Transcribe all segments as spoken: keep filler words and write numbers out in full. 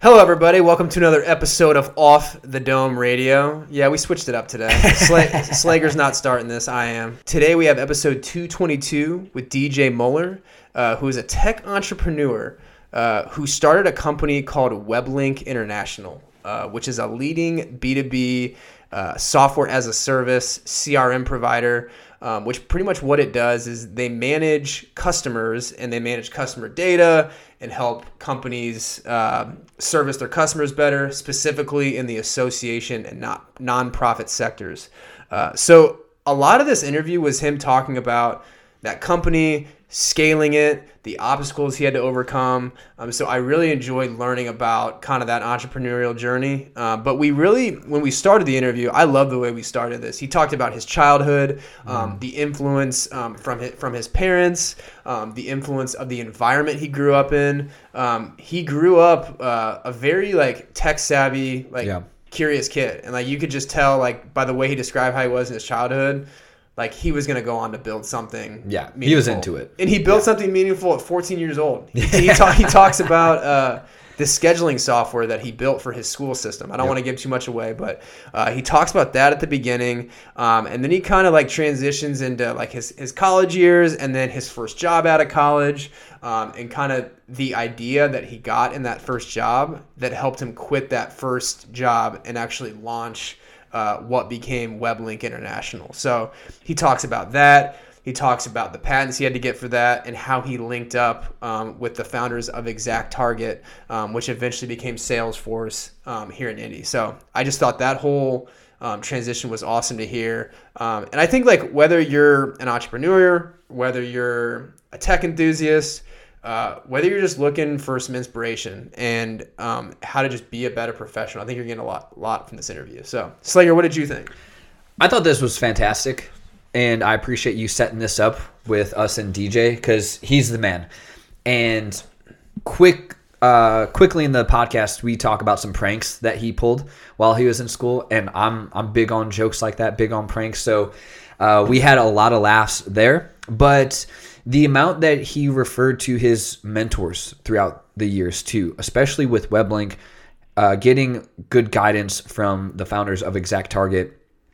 Hello, everybody. Welcome to another episode of Off the Dome Radio. Yeah, we switched it up today. Sla- Slager's not starting this. I am. Today we have episode two twenty-two with D J Moeller, uh, who is a tech entrepreneur uh, who started a company called WebLink International, uh, which is a leading B two B uh, software as a service C R M provider. Um, which pretty much what it does is they manage customers and they manage customer data and help companies uh, service their customers better, specifically in the association and not nonprofit sectors. Uh, so a lot of this interview was him talking about that company, scaling it, the obstacles he had to overcome. Um, so I really enjoyed learning about kind of that entrepreneurial journey. Uh, but we really, when we started the interview, I love the way we started this. He talked about his childhood, um, mm. the influence um, from his, from his parents, um, the influence of the environment he grew up in. Um, he grew up uh, a very like tech savvy, like yeah. curious kid, and like you could just tell like by the way he described how he was in his childhood. Like he was going to go on to build something. Yeah, meaningful. He was into it. And he built yeah. something meaningful at fourteen years old. He, he, talk, he talks about uh, the scheduling software that he built for his school system. I don't yep. want to give too much away, but uh, he talks about that at the beginning. Um, and then he kind of like transitions into like his, his college years and then his first job out of college um, and kind of the idea that he got in that first job that helped him quit that first job and actually launch Uh, what became WebLink International. So he talks about that. He talks about the patents he had to get for that and how he linked up um, with the founders of ExactTarget, um, which eventually became Salesforce um, here in Indy. So I just thought that whole um, transition was awesome to hear. Um, and I think like whether you're an entrepreneur, whether you're a tech enthusiast, Uh, whether you're just looking for some inspiration and um, how to just be a better professional, I think you're getting a lot, lot from this interview. So, Slager, what did you think? I thought this was fantastic, and I appreciate you setting this up with us and D J because he's the man. And quick, uh, quickly in the podcast, we talk about some pranks that he pulled while he was in school, and I'm I'm big on jokes like that, big on pranks. So uh, we had a lot of laughs there, but the amount that he referred to his mentors throughout the years too, especially with WebLink, uh, getting good guidance from the founders of ExactTarget.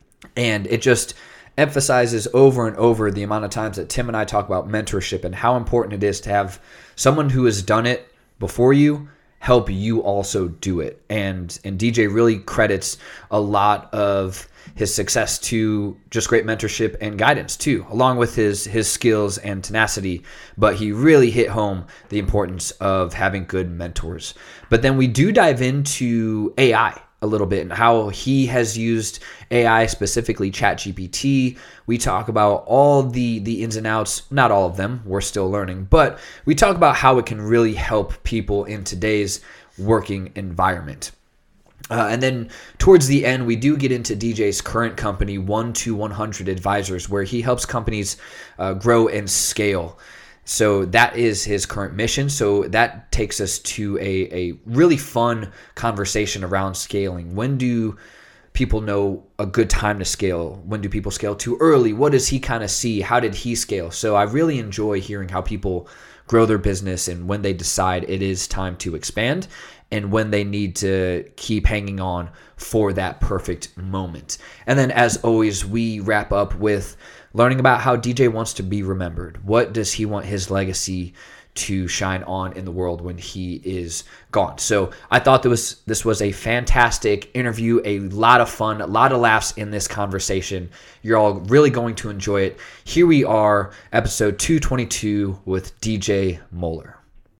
And it just emphasizes over and over the amount of times that Tim and I talk about mentorship and how important it is to have someone who has done it before you help you also do it. And and D J really credits a lot of his success to just great mentorship and guidance too, along with his his skills and tenacity. But he really hit home the importance of having good mentors. But then we do dive into A I a little bit and how he has used A I, specifically ChatGPT. We talk about all the the ins and outs, not all of them, we're still learning, but we talk about how it can really help people in today's working environment. Uh, and then towards the end, we do get into D J's current company, one to one hundred Advisors, where he helps companies uh, grow and scale. So that is his current mission. So that takes us to a, a really fun conversation around scaling. When do people know a good time to scale? When do people scale too early? What does he kind of see? How did he scale? So I really enjoy hearing how people grow their business and when they decide it is time to expand and when they need to keep hanging on for that perfect moment. And then as always, we wrap up with learning about how D J wants to be remembered. What does he want his legacy to shine on in the world when he is gone? So I thought this was, this was a fantastic interview, a lot of fun, a lot of laughs in this conversation. You're all really going to enjoy it. Here we are, episode two twenty-two with D J Moeller.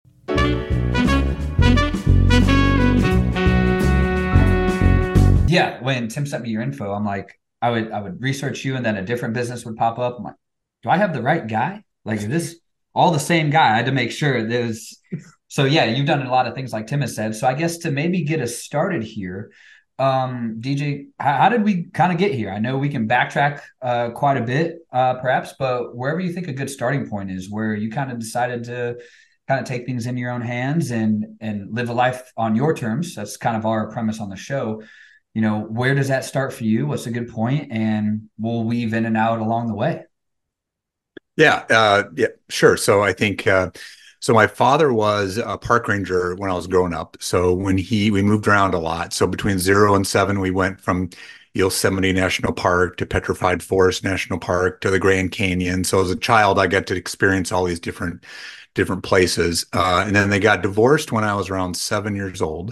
Yeah, when Tim sent me your info, I'm like, I would I would research you and then a different business would pop up. I'm like, do I have the right guy? Like, is this all the same guy? I had to make sure there's. So yeah, you've done a lot of things like Tim has said. So I guess to maybe get us started here, um, D J, how, how did we kind of get here? I know we can backtrack uh, quite a bit, uh, perhaps, but wherever you think a good starting point is, where you kind of decided to kind of take things in your own hands and and live a life on your terms. That's kind of our premise on the show. You know, where does that start for you? What's a good point? And we'll weave in and out along the way. Yeah, uh, yeah, sure. So I think uh, So my father was a park ranger when I was growing up. So when he, we moved around a lot. So between zero and seven, we went from Yosemite National Park to Petrified Forest National Park to the Grand Canyon. So as a child, I got to experience all these different, different places. Uh, and then they got divorced when I was around seven years old.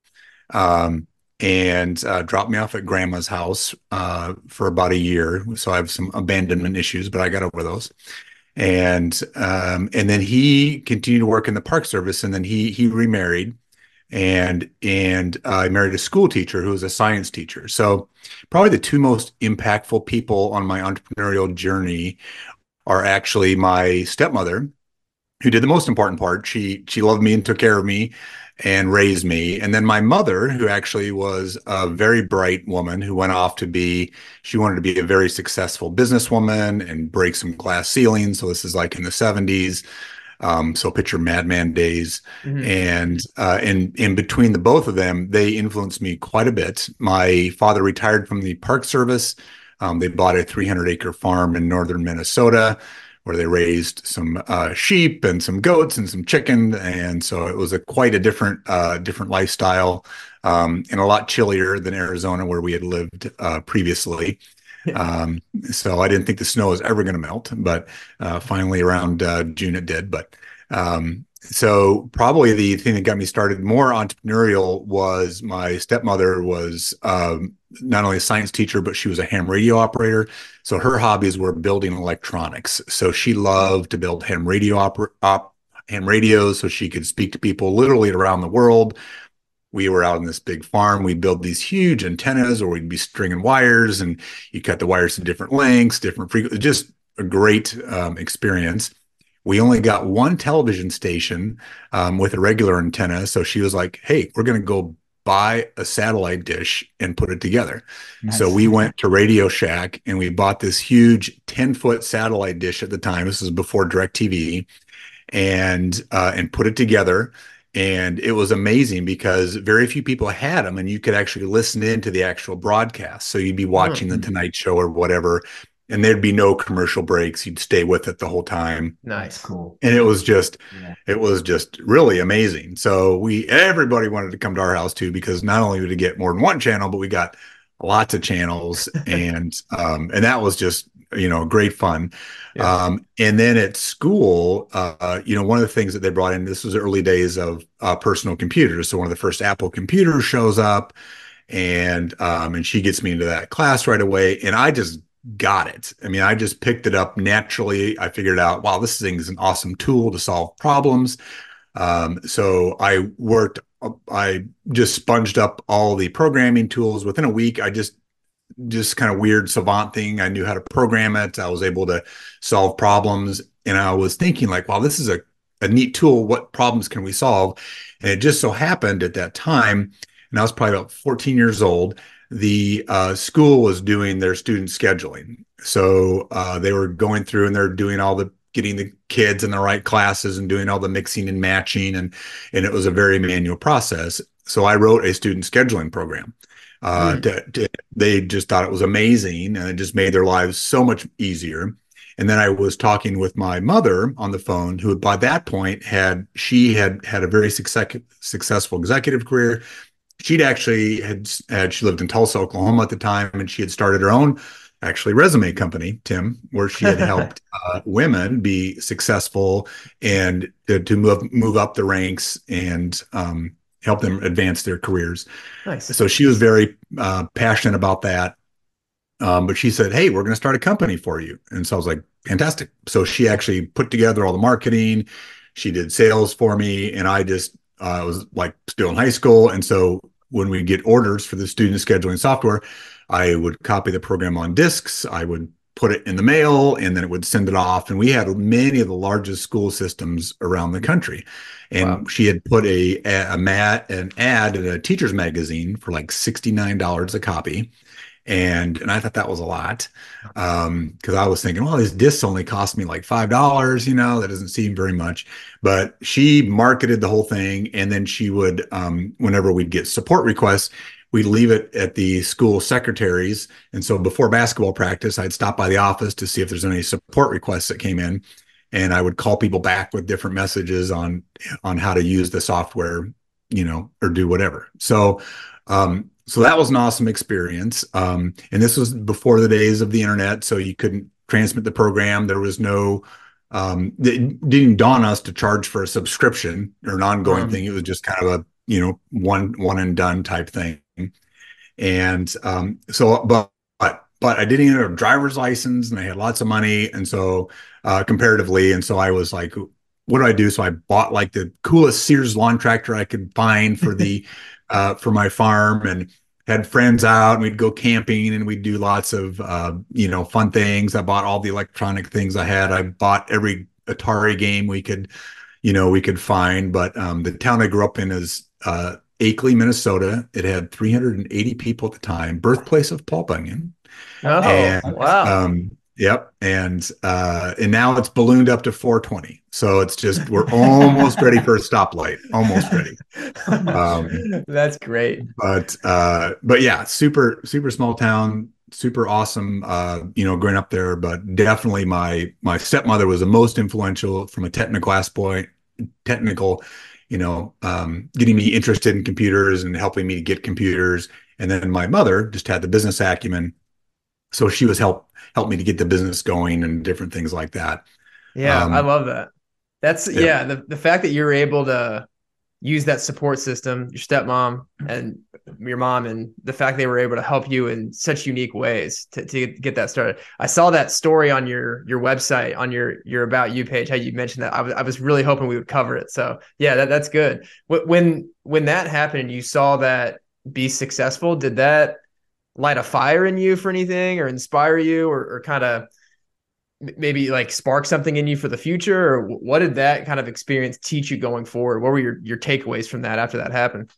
Um, and uh, dropped me off at grandma's house uh, for about a year. So I have some abandonment issues, but I got over those. And um, and then he continued to work in the Park Service, and then he he remarried, and and uh, I married a school teacher who was a science teacher. So probably the two most impactful people on my entrepreneurial journey are actually my stepmother, who did the most important part. She she loved me and took care of me and raised me. And then my mother, who actually was a very bright woman who went off to be, she wanted to be a very successful businesswoman and break some glass ceilings. So this is like in the seventies. Um, so picture Madman days. Mm-hmm. And uh, in, in between the both of them, they influenced me quite a bit. My father retired from the Park Service. Um, they bought a three hundred acre farm in northern Minnesota, where they raised some uh, sheep and some goats and some chicken, and so it was a quite a different uh, different lifestyle, um, and a lot chillier than Arizona, where we had lived uh, previously. Um, so I didn't think the snow was ever going to melt, but uh, finally around uh, June it did. But um, so probably the thing that got me started more entrepreneurial was my stepmother was um, not only a science teacher, but she was a ham radio operator. So her hobbies were building electronics. So she loved to build ham radio oper- op- ham radios so she could speak to people literally around the world. We were out on this big farm. We'd build these huge antennas, or we'd be stringing wires, and you cut the wires to different lengths, different frequencies. Just a great um, experience. We only got one television station um, with a regular antenna. So she was like, hey, we're going to go buy a satellite dish and put it together. Nice. So we went to Radio Shack and we bought this huge ten foot satellite dish at the time. This was before DirecTV, and uh, and put it together. And it was amazing because very few people had them, and you could actually listen into the actual broadcast. So you'd be watching mm-hmm. the Tonight Show or whatever, and there'd be no commercial breaks. You'd stay with it the whole time. Nice. Cool. And it was just, yeah. it was just really amazing. So we, everybody wanted to come to our house too, because not only did we get more than one channel, but we got lots of channels, and, um, and that was just, you know, great fun. Yeah. Um, and then at school, uh, you know, one of the things that they brought in, this was early days of uh, personal computers. So one of the first Apple computers shows up, and, um, and she gets me into that class right away. And I just got it. I mean, I just picked it up naturally. I figured out, wow, this thing is an awesome tool to solve problems. Um, so I worked, I just sponged up all the programming tools within a week. I just, just kind of weird savant thing. I knew how to program it. I was able to solve problems. And I was thinking like, wow, this is a, a neat tool. What problems can we solve? And it just so happened at that time, and I was probably about fourteen years old, the uh, school was doing their student scheduling. So uh, they were going through and they're doing all the, getting the kids in the right classes and doing all the mixing and matching. And, and it was a very manual process. So I wrote a student scheduling program. Uh, mm. to, to, they just thought it was amazing, and it just made their lives so much easier. And then I was talking with my mother on the phone, who by that point had, she had had a very success, successful executive career. She'd actually had, had, she lived in Tulsa, Oklahoma at the time, and she had started her own actually resume company, Tim, where she had helped uh, women be successful and to, to move, move up the ranks and, um, help them advance their careers. Nice. So she was very uh, passionate about that. Um, but she said, hey, we're going to start a company for you. And so I was like, fantastic. So she actually put together all the marketing. She did sales for me. And I just uh, was like still in high school. And so when we get orders for the student scheduling software, I would copy the program on discs. I would put it in the mail, and then it would send it off. And we had many of the largest school systems around the country. And wow. She had put a, a, a mat, an ad in a teacher's magazine for like sixty-nine dollars a copy. And, and I thought that was a lot. Um, cause I was thinking, well, these discs only cost me like five dollars, you know, that doesn't seem very much, but she marketed the whole thing. And then she would, um, whenever we'd get support requests, we'd leave it at the school secretaries. And so before basketball practice, I'd stop by the office to see if there's any support requests that came in. and I would call people back with different messages on on how to use the software, you know, or do whatever. So, um, so that was an awesome experience. Um, and this was before the days of the internet, so you couldn't transmit the program. There was no, um, it didn't dawn us to charge for a subscription or an ongoing Um, thing. It was just kind of a, you know, one one and done type thing. And um, so, but but but I didn't even have a driver's license, and I had lots of money, and so uh, comparatively, and so I was like, what do I do? So I bought like the coolest Sears lawn tractor I could find for the uh, for my farm, and had friends out, and we'd go camping, and we'd do lots of uh, you know fun things. I bought all the electronic things I had. I bought every Atari game we could you know we could find. But um, the town I grew up in is uh, Akeley, Minnesota. It had three hundred eighty people at the time, birthplace of Paul Bunyan. oh, And wow. um, yep, and uh, and now it's ballooned up to four twenty. So it's just we're almost ready for a stoplight, almost ready. Um, That's great. but uh, but yeah, super super small town, super awesome. Uh, you know, growing up there, but definitely my my stepmother was the most influential from a technical aspect, technical, you know, um, getting me interested in computers and helping me to get computers. And then my mother just had the business acumen, so she was help help me to get the business going and different things like that. Yeah, I Um, love that. That's yeah. yeah, the the fact that you're able to use that support system, your stepmom and your mom, and the fact they were able to help you in such unique ways to, to get that started. I saw that story on your your website, on your your About You page, how you mentioned that. I was I was really hoping we would cover it. So yeah, that, that's good. Wh- When when that happened and you saw that be successful, did that light a fire in you for anything, or inspire you, or, or kind of maybe like spark something in you for the future? Or what did that kind of experience teach you going forward? What were your, your takeaways from that after that happened?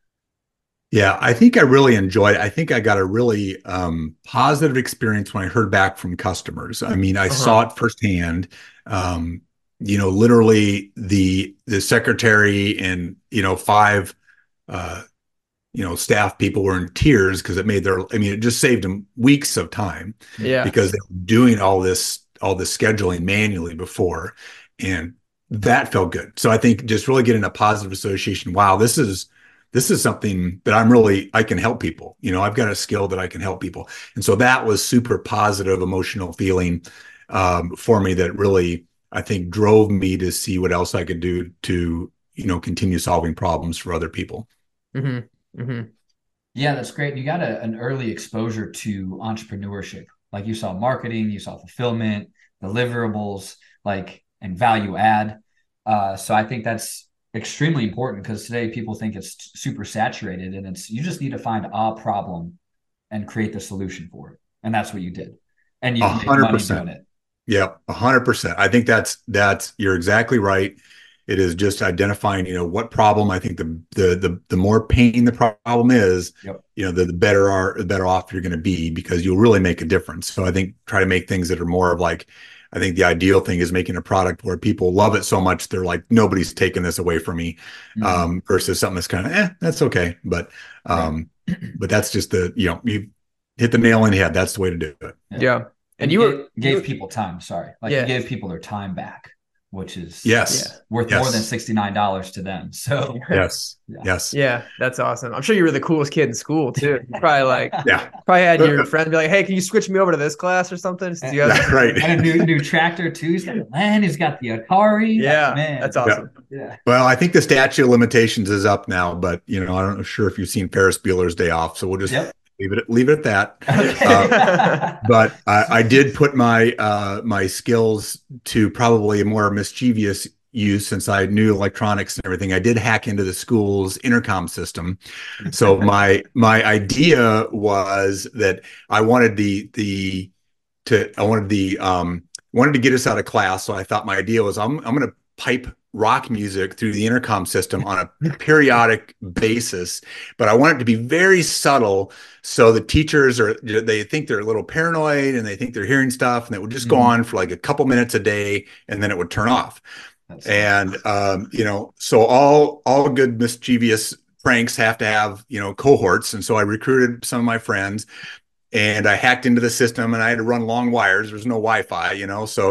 Yeah, I think I really enjoyed it. I think I got a really um, positive experience when I heard back from customers. I mean, I Uh-huh. saw it firsthand. Um, you know, literally the the secretary and you know five uh, you know staff people were in tears because it made their. I mean, it just saved them weeks of time Yeah. because they were doing all this all this scheduling manually before, and that felt good. So I think just really getting a positive association. Wow, this is this is something that I'm really I can help people. You know, I've got a skill that I can help people, and so that was super positive emotional feeling um, for me that really I think drove me to see what else I could do to you know continue solving problems for other people. Mm-hmm. Mm-hmm. Yeah, that's great. You got a, an early exposure to entrepreneurship. Like you saw marketing, you saw fulfillment, deliverables, like and value add. Uh, so I think that's extremely important because today people think it's super saturated and it's you just need to find a problem and create the solution for it. And that's what you did. And you A can make hundred money percent. doing it. Yep, a hundred percent. I think that's that's you're exactly right. It is just identifying, you know, what problem. I think the the the the more pain the problem is, Yep. you know, the, the better are the better off you're going to be because you'll really make a difference. So I think try to make things that are more of like, I think the ideal thing is making a product where people love it so much they're like nobody's taking this away from me, Mhm. um, versus something that's kind of eh, that's okay, but Right. um, but that's just the you know you hit the nail on the head. That's the way to do it. Yeah. Yeah. And And you you were, gave, you, gave people time. Sorry. Like you yeah. gave people their time back, which is Yeah. Yes, worth more than yes, sixty-nine dollars to them. So yes, yeah. yes. Yeah. That's awesome. I'm sure you were the coolest kid in school too. You probably like, Yeah. probably had your friend be like, hey, can you switch me over to this class or something? Since you guys- Yeah, right. And a new new tractor too. He's got a land. He's got the Atari. Yeah. Like, man, That's Yeah. awesome. yeah. Well, I think the statute of limitations is up now, but you know, I'm not sure if you've seen Ferris Bueller's Day Off, so we'll just Yep. leave it leave it at that. Okay. Uh, but I, I did put my uh, my skills to probably a more mischievous use since I knew electronics and everything. I did hack into the school's intercom system. So my my idea was that I wanted the the to I wanted the um wanted to get us out of class. So I thought my idea was I'm I'm going to pipe rock music through the intercom system on a periodic basis, but I want it to be very subtle so the teachers are they think they're a little paranoid and they think they're hearing stuff and it would just go Mhm. on for like a couple minutes a day and then it would turn off. That's And um, you know, so all all good mischievous pranks have to have, you know, cohorts. And so I recruited some of my friends and I hacked into the system and I had to run long wires. There's no Wi-Fi, you know. So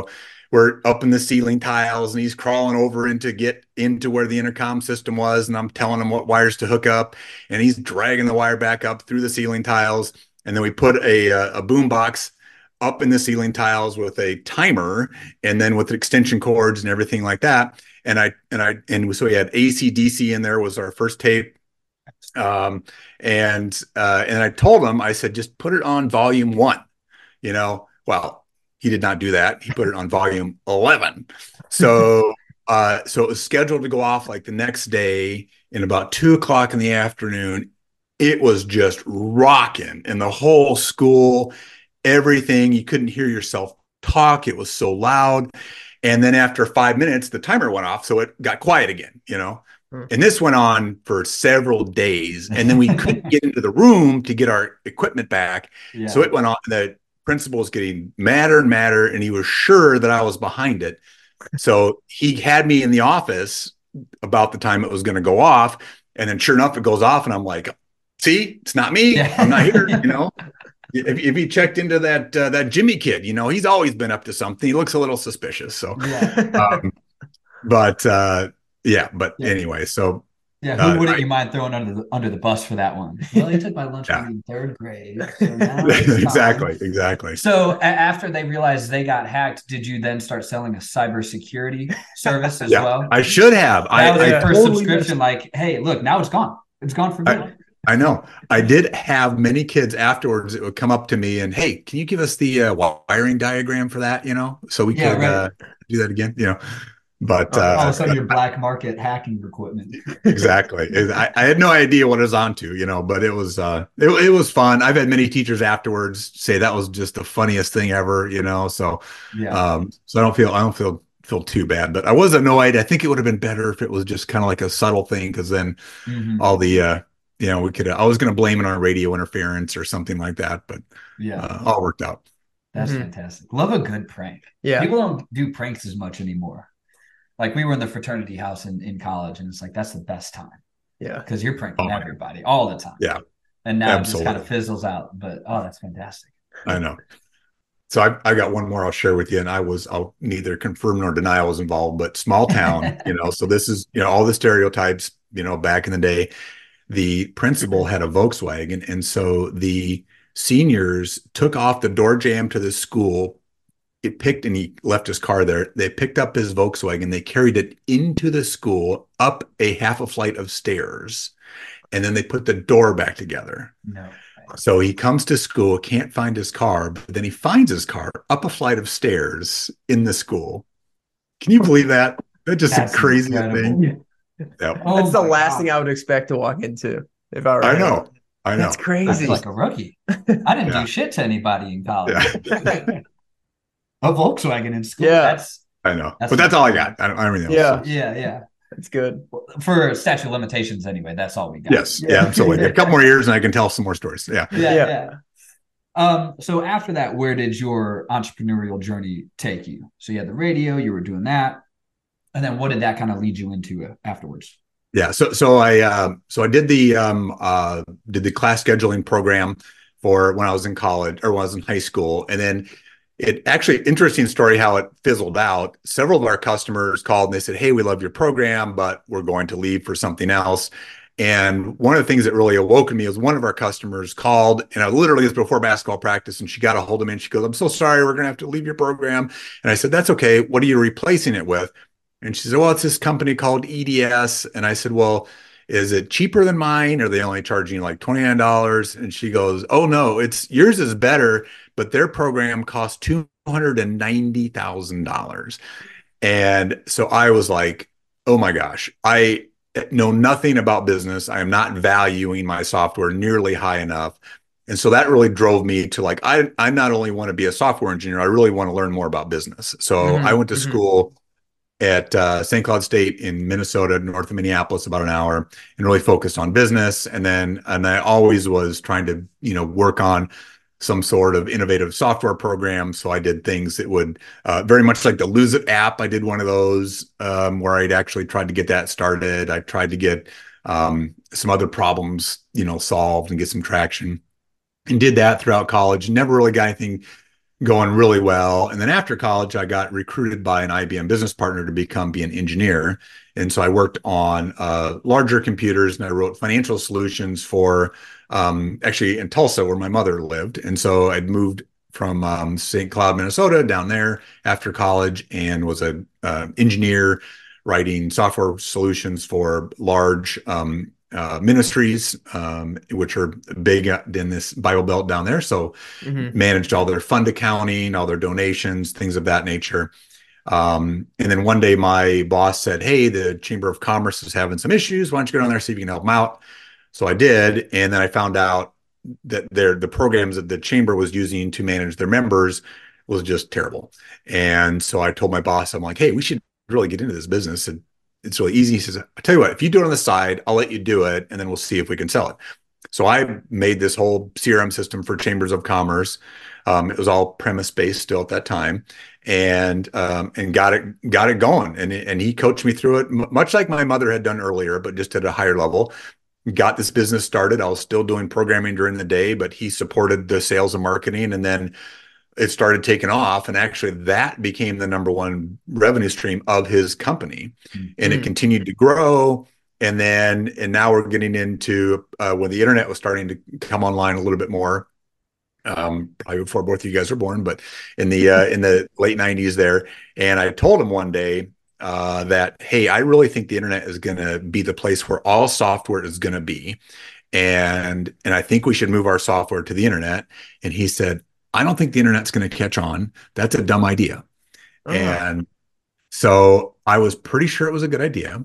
we're up in the ceiling tiles and he's crawling over into get into where the intercom system was. And I'm telling him what wires to hook up, and he's dragging the wire back up through the ceiling tiles. And then we put a, a boom box up in the ceiling tiles with a timer, and then with extension cords and everything like that. And I, and I, and so we had A C D C in there was our first tape. Um, and, uh, and I told him, I said, just put it on volume one, you know, well, he did not do that. He put it on volume eleven. So, uh, so it was scheduled to go off like the next day in about two o'clock in the afternoon. It was just rocking in the whole school, everything. You couldn't hear yourself talk. It was so loud. And then after five minutes, the timer went off. So it got quiet again, you know, and this went on for several days. And then we couldn't get into the room to get our equipment back. Yeah. So it went on. The principal was getting madder and madder, and he was sure that I was behind it. So he had me in the office about the time it was going to go off. And then sure enough, it goes off. And I'm like, see, it's not me. Yeah. I'm not here, you know. If, if you checked into that uh, that Jimmy kid, you know, he's always been up to something. He looks a little suspicious. So, yeah. um, but uh, yeah, but yeah. anyway, so yeah, who uh, wouldn't I, you mind throwing under the under the bus for that one? Well, he took my lunch yeah. in third grade. So exactly, exactly. So a- after they realized they got hacked, did you then start selling a cybersecurity service as yeah, well? I should have. That I was I your first totally subscription. Missed. Like, hey, look, now it's gone. It's gone for good. I know. I did have many kids afterwards that would come up to me and, hey, can you give us the uh, wiring diagram for that, you know, so we yeah, could right. uh, do that again, you know, but oh, uh, all of a sudden your black market hacking equipment. Exactly. I, I had no idea what it was onto, you know, but it was, uh, it, it was fun. I've had many teachers afterwards say that was just the funniest thing ever, you know, so, yeah. um, so I don't feel, I don't feel, feel too bad, but I was annoyed. I think it would have been better if it was just kind of like a subtle thing. Cause then mm-hmm. all the, uh, you know, we could, I was going to blame it on radio interference or something like that, but yeah, uh, all worked out. That's mm-hmm. fantastic. Love a good prank. Yeah. People don't do pranks as much anymore. Like we were in the fraternity house in, in college, and it's like, that's the best time. Yeah. Because you're pranking oh, everybody all the time. Yeah. And now Absolutely. It just kind of fizzles out, but oh, that's fantastic. I know. So I, I got one more I'll share with you, and I was, I'll neither confirm nor deny I was involved, but small town, you know, so this is, you know, all the stereotypes, you know, back in the day. The principal had a Volkswagen, and so the seniors took off the door jamb to the school. It picked, and he left his car there. They picked up his Volkswagen. They carried it into the school, up a half a flight of stairs, and then they put the door back together. No. So he comes to school, can't find his car, but then he finds his car up a flight of stairs in the school. Can you believe that? That's just That's a crazy incredible. thing. Yep. Oh, that's the last God. thing I would expect to walk into. If I were, I know, I know, that's crazy. I feel like a rookie. I didn't yeah. do shit to anybody in college. Yeah. A Volkswagen in school. Yeah, that's. I know, that's but that's all I got. I don't, I don't really know. Yeah, so. yeah, yeah. That's good for statute of limitations. Anyway, that's all we got. Yes, yeah, yeah absolutely. A couple more years, and I can tell some more stories. Yeah, yeah, yeah. yeah. Um. So after that, where did your entrepreneurial journey take you? So you had the radio. You were doing that. And then what did that kind of lead you into afterwards? Yeah. So, so I, uh, so I did the, um, uh, did the class scheduling program for when I was in college or when I was in high school. And then it actually, interesting story, how it fizzled out. Several of our customers called and they said, hey, we love your program, but we're going to leave for something else. And one of the things that really awoke in me was one of our customers called, and I literally was before basketball practice, and she got a hold of me and she goes, I'm so sorry, we're going to have to leave your program. And I said, that's okay. What are you replacing it with? And she said, well, it's this company called E D S. And I said, well, is it cheaper than mine? Are they only charging you like twenty-nine dollars? And she goes, oh, no, it's yours is better, but their program costs two hundred ninety thousand dollars. And so I was like, oh, my gosh, I know nothing about business. I am not valuing my software nearly high enough. And so that really drove me to like, I, I not only want to be a software engineer, I really want to learn more about business. So mm-hmm. I went to mm-hmm. school at uh, Saint Cloud State in Minnesota, north of Minneapolis, about an hour, and really focused on business. And then, and I always was trying to, you know, work on some sort of innovative software program. So I did things that would uh, very much like the Lose It app. I did one of those um, where I'd actually tried to get that started. I tried to get um, some other problems, you know, solved and get some traction, and did that throughout college. Never really got anything going really well. And then after college, I got recruited by an I B M business partner to become be an engineer. And so I worked on uh, larger computers, and I wrote financial solutions for um, actually in Tulsa, where my mother lived. And so I'd moved from um, Saint Cloud, Minnesota, down there after college, and was a uh, engineer writing software solutions for large um, uh, ministries, um, which are big in this Bible Belt down there. So Mm-hmm. managed all their fund accounting, all their donations, things of that nature. Um, and then one day my boss said, "Hey, the Chamber of Commerce is having some issues. Why don't you go down there, see if you can help them out?" So I did. And then I found out that their the programs that the chamber was using to manage their members was just terrible. And so I told my boss, I'm like, "Hey, we should really get into this business. And it's really easy." He says, "I'll tell you what, if you do it on the side, I'll let you do it, and then we'll see if we can sell it." So I made this whole C R M system for chambers of commerce. Um, it was all premise based still at that time, and um, and got it got it going. And and he coached me through it, much like my mother had done earlier, but just at a higher level. Got this business started. I was still doing programming during the day, but he supported the sales and marketing, and then it started taking off. And actually, that became the number one revenue stream of his company, Mm-hmm. and it continued to grow. And then, and now we're getting into uh, when the internet was starting to come online a little bit more, um, probably before both of you guys were born, but in the uh, in the late nineties there. And I told him one day uh, that, "Hey, I really think the internet is going to be the place where all software is going to be, and and I think we should move our software to the internet." And he said, "I don't think the internet's going to catch on. That's a dumb idea." Oh. And so I was pretty sure it was a good idea.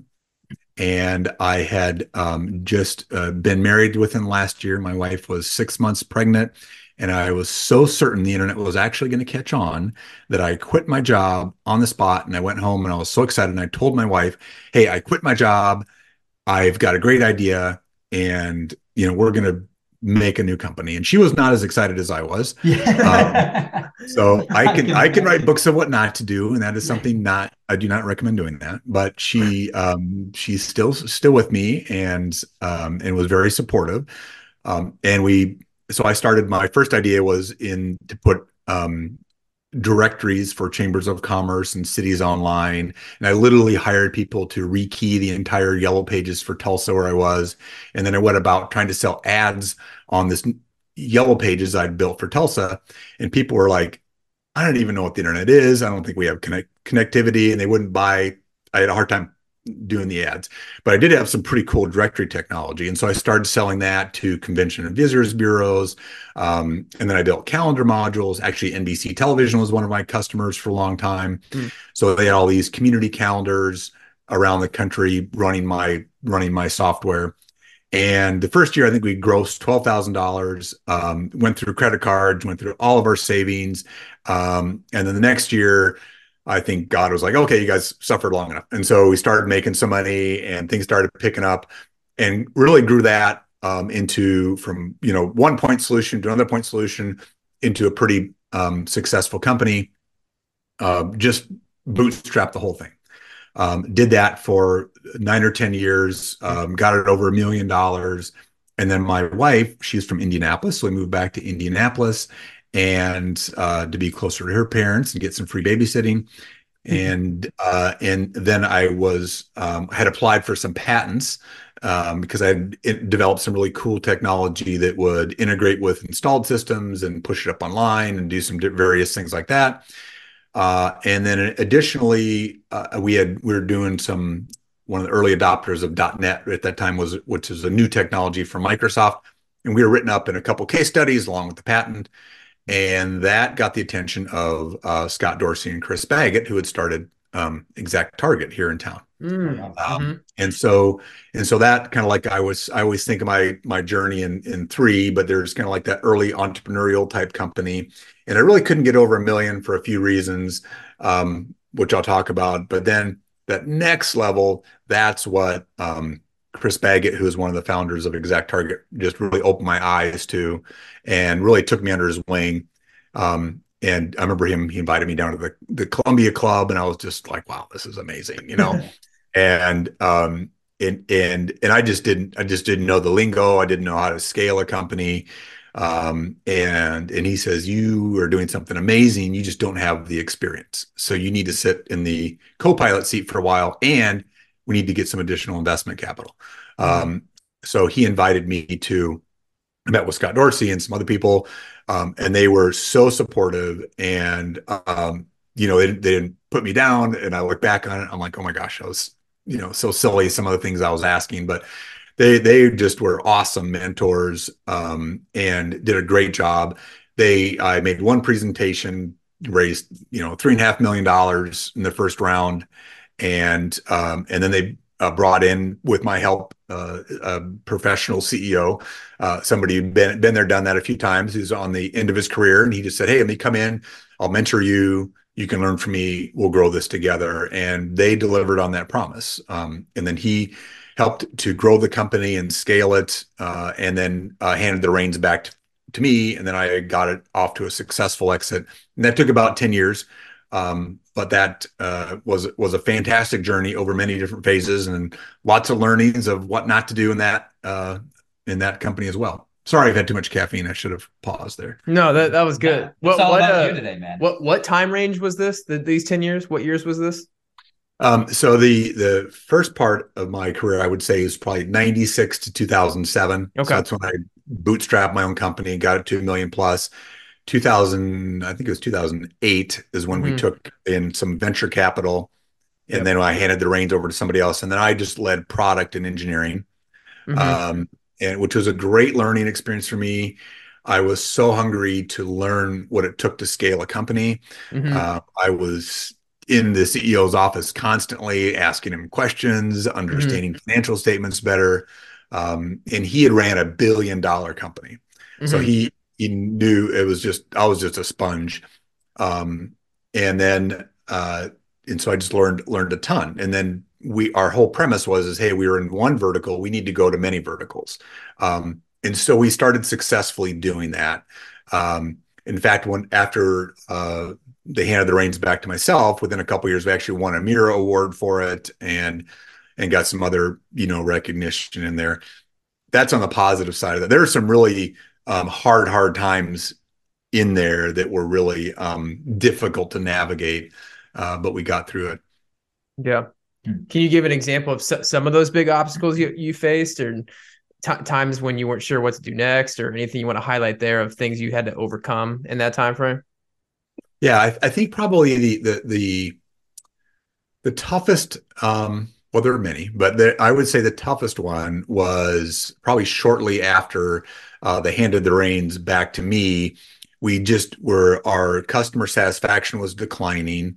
And I had um, just uh, been married within last year. My wife was six months pregnant, and I was so certain the internet was actually going to catch on that I quit my job on the spot. And I went home, and I was so excited. And I told my wife, "Hey, I quit my job. I've got a great idea, and you know we're going to make a new company." And she was not as excited as I was. Yeah. Um, so I I can can I can write imagine. books of what not to do, and that is something not I do not recommend doing that. But she um, she's still still with me, and um, and was very supportive. Um, and we so I started my first idea was in to put um, directories for chambers of commerce and cities online. And I literally hired people to rekey the entire yellow pages for Tulsa where I was. And then I went about trying to sell ads on this yellow pages I'd built for Tulsa. And people were like, "I don't even know what the internet is. I don't think we have connect connectivity." And they wouldn't buy. I had a hard time doing the ads, but I did have some pretty cool directory technology. And so I started selling that to convention and visitors bureaus. Um, and then I built calendar modules. Actually, N B C Television was one of my customers for a long time. Mm. So they had all these community calendars around the country running my running my software. And the first year, I think we grossed twelve thousand dollars, um, went through credit cards, went through all of our savings. Um, and then the next year, I think God was like, "Okay, you guys suffered long enough." And so we started making some money, and things started picking up, and really grew that um, into from, you know, one point solution to another point solution into a pretty um, successful company. Uh, just bootstrapped the whole thing. Um, did that for nine or ten years, um, got it over a million dollars. And then my wife, she's from Indianapolis. So we moved back to Indianapolis and uh, to be closer to her parents and get some free babysitting. And uh, and then I was um, had applied for some patents um, because I had it- developed some really cool technology that would integrate with installed systems and push it up online and do some di- various things like that. Uh, and then additionally, uh, we had we were doing some one of the early adopters of .NET at that time was which is a new technology from Microsoft, and we were written up in a couple case studies along with the patent, and that got the attention of uh, Scott Dorsey and Chris Baggett, who had started um, Exact Target here in town. Mm. Um, Mhm. and so and so that kind of like I was I always think of my my journey in in three, but there's kind of like that early entrepreneurial type company, and I really couldn't get over a million for a few reasons, um, which I'll talk about. But then that next level, that's what um, Chris Baggett, who is one of the founders of Exact Target, just really opened my eyes to, and really took me under his wing. Um, and I remember him; he invited me down to the the Columbia Club, and I was just like, "Wow, this is amazing," you know. and um and and and I just didn't I just didn't know the lingo. I didn't know how to scale a company. Um, and and he says, you are doing something amazing. You just don't have the experience. So you need to sit in the co-pilot seat for a while, and we need to get some additional investment capital. Mhm. Um, so he invited me to, I met with Scott Dorsey and some other people, um, and they were so supportive. And um, you know, they, they didn't put me down. And I look back on it, I'm like, oh my gosh, I was, you know, so silly, some of the things I was asking, but they they just were awesome mentors, um, and did a great job. They I made one presentation, raised, you know, three and a half million dollars in the first round, and um, and then they uh, brought in, with my help, uh, a professional C E O, uh, somebody who'd been been there, done that a few times, who's on the end of his career, and he just said, "Hey, let me come in. I'll mentor you. You can learn from me. We'll grow this together." And they delivered on that promise. Um, and then he helped to grow the company and scale it, uh, and then uh, handed the reins back to, to me. And then I got it off to a successful exit. And that took about ten years. Um, but that uh, was was a fantastic journey over many different phases, and lots of learnings of what not to do in that uh, in that company as well. Sorry, I've had too much caffeine. I should have paused there. No, that, that was good. Yeah, what it's all what, about uh, you today, man. what what time range was this? The, these ten years? What years was this? Um, so the the first part of my career, I would say, is probably ninety-six to two thousand seven. Okay. So that's when I bootstrapped my own company, got it to a million plus. two thousand, I think it was two thousand eight is when we Mhm. took in some venture capital, and Yep. then I handed the reins over to somebody else, and then I just led product and engineering, Mhm. um, and which was a great learning experience for me. I was so hungry to learn what it took to scale a company. Mhm. Uh, I was in the C E O's office constantly asking him questions, Mhm. understanding financial statements better. Um, and he had ran a billion dollar company. So Mhm. he he knew it was just, I was just a sponge. Um, and then uh, and so I just learned learned a ton. And then we our whole premise was is, hey, we were in one vertical, we need to go to many verticals. Um, and so we started successfully doing that. Um, in fact, when after uh, they handed the reins back to myself, within a couple of years, we actually won a Mira Award for it, and and got some other, you know, recognition in there. That's on the positive side of that. There are some really um, hard, hard times in there that were really um, difficult to navigate, uh, but we got through it. Yeah. Hmm. Can you give an example of s- some of those big obstacles you, you faced, or t- times when you weren't sure what to do next, or anything you want to highlight there of things you had to overcome in that time frame? Yeah, I, I think probably the the the the toughest, um, well, there are many, but the, I would say the toughest one was probably shortly after uh, they handed the reins back to me. We just were, our customer satisfaction was declining,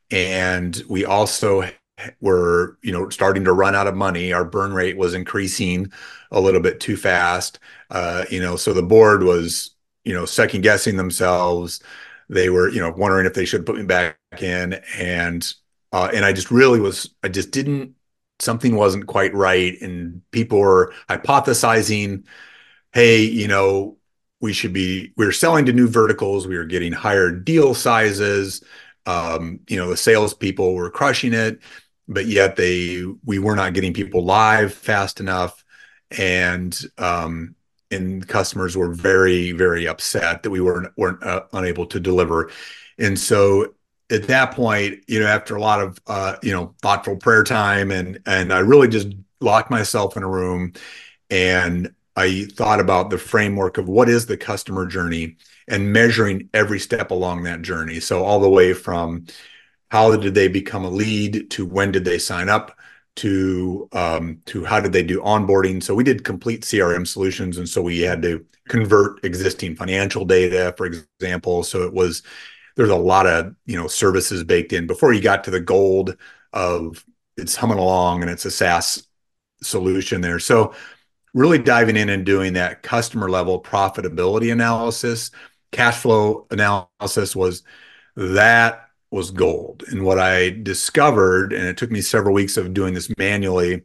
and we also were, you know, starting to run out of money. Our burn rate was increasing a little bit too fast. Uh, you know, so the board was, you know, second guessing themselves. They were, you know, wondering if they should put me back in. And uh, and I just really was, I just didn't, something wasn't quite right. And people were hypothesizing, hey, you know, we should be, we were selling to new verticals. We were getting higher deal sizes. Um, you know, the salespeople were crushing it, but yet they, we were not getting people live fast enough. And, um, and customers were very, very upset that we weren't, weren't uh, unable to deliver. And so at that point, you know, after a lot of, uh, you know, thoughtful prayer time, and, and I really just locked myself in a room, and I thought about the framework of what is the customer journey and measuring every step along that journey. So all the way from how did they become a lead, to when did they sign up, to um, to how did they do onboarding. So we did complete C R M solutions, and so we had to convert existing financial data, for example. So it was, there's a lot of, you know, services baked in before you got to the gold of it's humming along and it's a SaaS solution there. So really diving in and doing that customer level profitability analysis, cash flow analysis, was that was gold. And what I discovered, and it took me several weeks of doing this manually,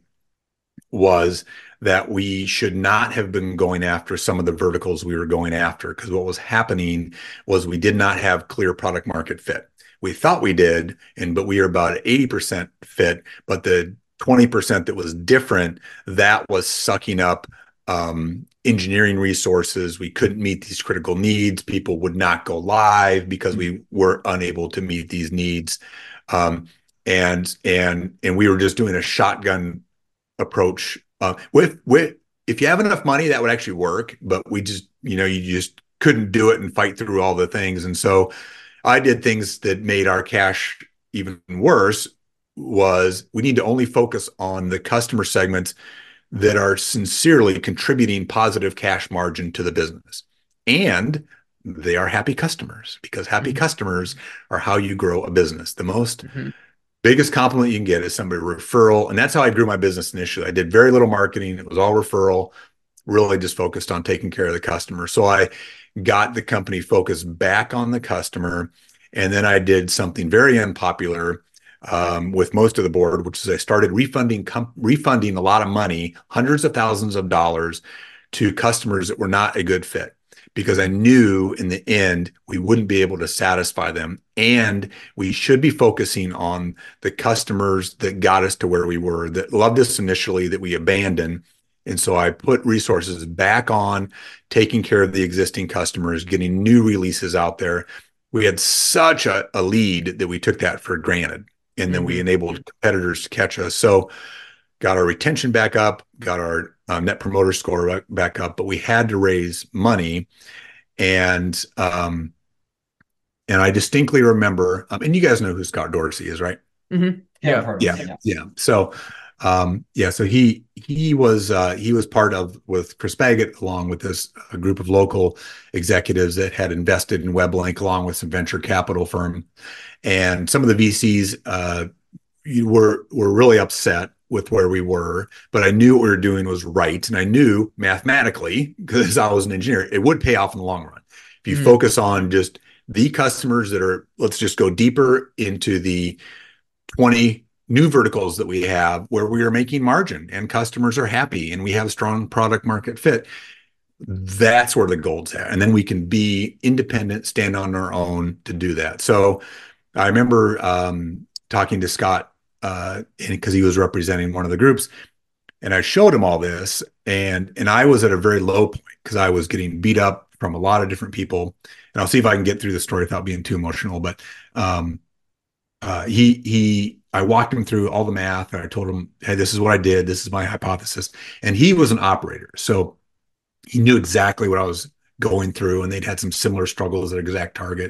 was that we should not have been going after some of the verticals we were going after, because what was happening was we did not have clear product market fit. We thought we did, and but we were about eighty percent fit, but the twenty percent that was different, that was sucking up um, engineering resources. We couldn't meet these critical needs. People would not go live because we were unable to meet these needs. Um, and and and we were just doing a shotgun approach. Uh, with with if you have enough money, that would actually work. But we just, you know, you just couldn't do it and fight through all the things. And so I did things that made our cash even worse. Was we need to only focus on the customer segments that are sincerely contributing positive cash margin to the business. And they are happy customers, because happy mm-hmm. customers are how you grow a business. The most mm-hmm. biggest compliment you can get is somebody referral. And that's how I grew my business initially. I did very little marketing. It was all referral, really just focused on taking care of the customer. So I got the company focused back on the customer. And then I did something very unpopular um, with most of the board, which is I started refunding com- refunding a lot of money, hundreds of thousands of dollars, to customers that were not a good fit, because I knew in the end we wouldn't be able to satisfy them, and we should be focusing on the customers that got us to where we were, that loved us initially, that we abandoned. And so I put resources back on taking care of the existing customers, getting new releases out there. We had such a, a lead that we took that for granted. And then mm-hmm. we enabled competitors to catch us. So got our retention back up, got our uh, net promoter score back up, but we had to raise money. And um, and I distinctly remember, um, and you guys know who Scott Dorsey is, right? Mm-hmm. Yeah, yeah, yeah, yeah. So um, yeah, so he he was uh, he was part of, with Chris Baggett, along with this a group of local executives that had invested in WebLink, along with some venture capital firm. And some of the V Cs uh, were were really upset with where we were, but I knew what we were doing was right, and I knew mathematically, because I was an engineer, it would pay off in the long run. If you mm-hmm. focus on just the customers that are, let's just go deeper into the twenty new verticals that we have, where we are making margin and customers are happy and we have strong product market fit. That's where the gold's at, and then we can be independent, stand on our own to do that. So I remember um, talking to Scott uh, because he was representing one of the groups, and I showed him all this, and and I was at a very low point because I was getting beat up from a lot of different people. And I'll see if I can get through the story without being too emotional. But um, uh, he he, I walked him through all the math, and I told him, "Hey, this is what I did. This is my hypothesis." And he was an operator, so he knew exactly what I was going through, and they'd had some similar struggles at ExactTarget.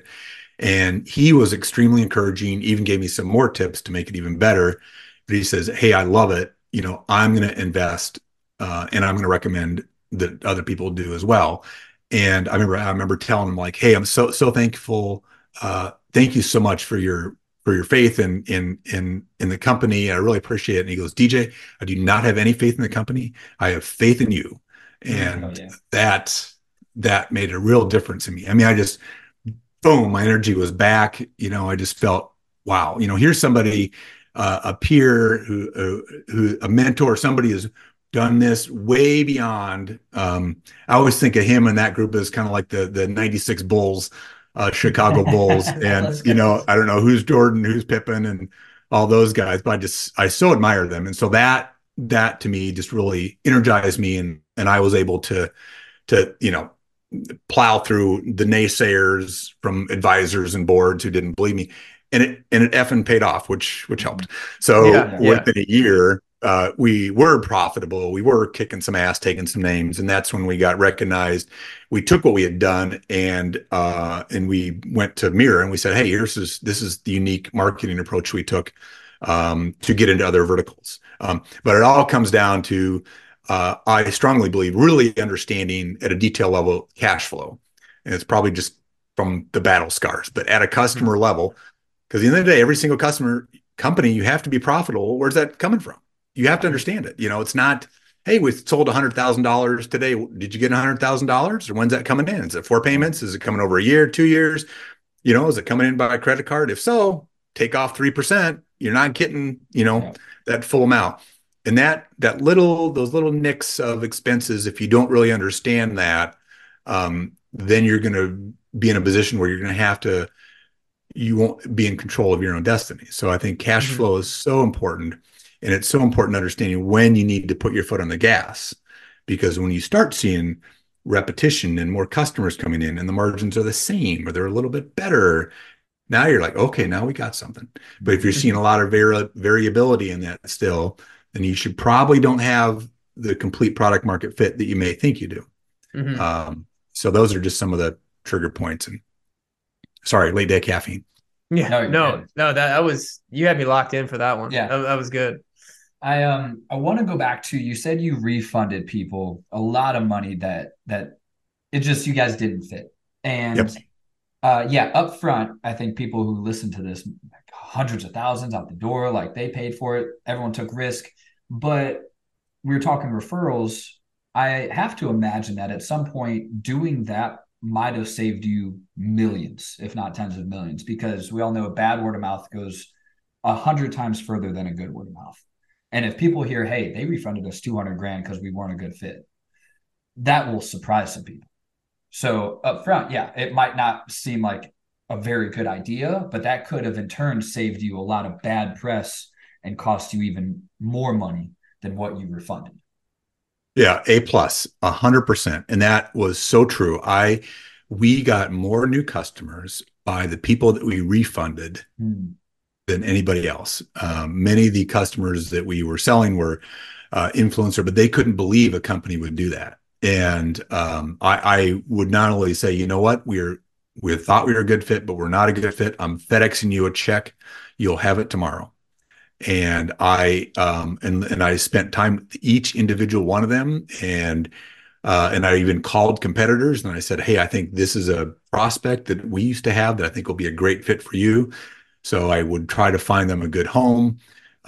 And he was extremely encouraging, even gave me some more tips to make it even better. But he says, "Hey, I love it. You know, I'm going to invest uh, and I'm going to recommend that other people do as well." And I remember, I remember telling him, like, "Hey, I'm so, so thankful. Uh, thank you so much for your, for your faith in, in, in, in the company. I really appreciate it." And he goes, "D J, I do not have any faith in the company. I have faith in you." And oh, yeah. that, that made a real difference in me. I mean, I just, boom, my energy was back. You know, I just felt, wow, you know, here's somebody, uh, a peer who, uh, who, a mentor, somebody has done this way beyond. Um, I always think of him and that group as kind of like the, the ninety-six Bulls, uh, Chicago Bulls. And, you know, I don't know who's Jordan, who's Pippen, and all those guys, but I just, I so admire them. And so that, that to me just really energized me. And, and I was able to, to, you know, plow through the naysayers from advisors and boards who didn't believe me, and it and it effing paid off, which which helped. So yeah, yeah. within a year, uh, we were profitable. We were kicking some ass, taking some names, and that's when we got recognized. We took what we had done and uh, and we went to Mira and we said, "Hey, here's this, this is the unique marketing approach we took um, to get into other verticals." Um, but it all comes down to, Uh, I strongly believe, really understanding at a detail level cash flow. And it's probably just from the battle scars, but at a customer mm-hmm. level, because at the end of the day, every single customer company, you have to be profitable. Where's that coming from? You have to understand it. You know, it's not, "Hey, we sold one hundred thousand dollars today. Did you get one hundred thousand dollars? Or when's that coming in? Is it four payments? Is it coming over a year, two years? You know, is it coming in by a credit card? If so, take off three percent. You're not getting, you know, yeah. that full amount." And that that little those little nicks of expenses, if you don't really understand that, um, then you're going to be in a position where you're going to have to, you won't be in control of your own destiny. So I think cash mm-hmm. flow is so important, and it's so important understanding when you need to put your foot on the gas, because when you start seeing repetition and more customers coming in and the margins are the same or they're a little bit better, now you're like, okay, now we got something. But if you're seeing a lot of vari- variability in that still, then you should probably don't have the complete product market fit that you may think you do. Mm-hmm. Um, so those are just some of the trigger points. And sorry, late day caffeine. Yeah, No, no, you're no, good. that, that was, you had me locked in for that one. Yeah. That, that was good. I um I want to go back to, you said you refunded people a lot of money that that it just, you guys didn't fit. And Yep. uh yeah, up front, I think people who listen to this, like hundreds of thousands out the door, like they paid for it, everyone took risk. But we were talking referrals. I have to imagine that at some point doing that might have saved you millions, if not tens of millions, because we all know a bad word of mouth goes a hundred times further than a good word of mouth. And if people hear, hey, they refunded us two hundred grand because we weren't a good fit, that will surprise some people. So up front, yeah, it might not seem like a very good idea, but that could have in turn saved you a lot of bad press and cost you even more money than what you refunded. Yeah, A plus, a hundred percent. And that was so true. I we got more new customers by the people that we refunded Hmm. than anybody else. Um, many of the customers that we were selling were uh, influencer, but they couldn't believe a company would do that. And um, I, I would not only say, you know what, we're we thought we were a good fit, but we're not a good fit. I'm FedExing you a check. You'll have it tomorrow. And I um, and and I spent time with each individual one of them, and uh, and I even called competitors and I said, hey, I think this is a prospect that we used to have that I think will be a great fit for you. So I would try to find them a good home.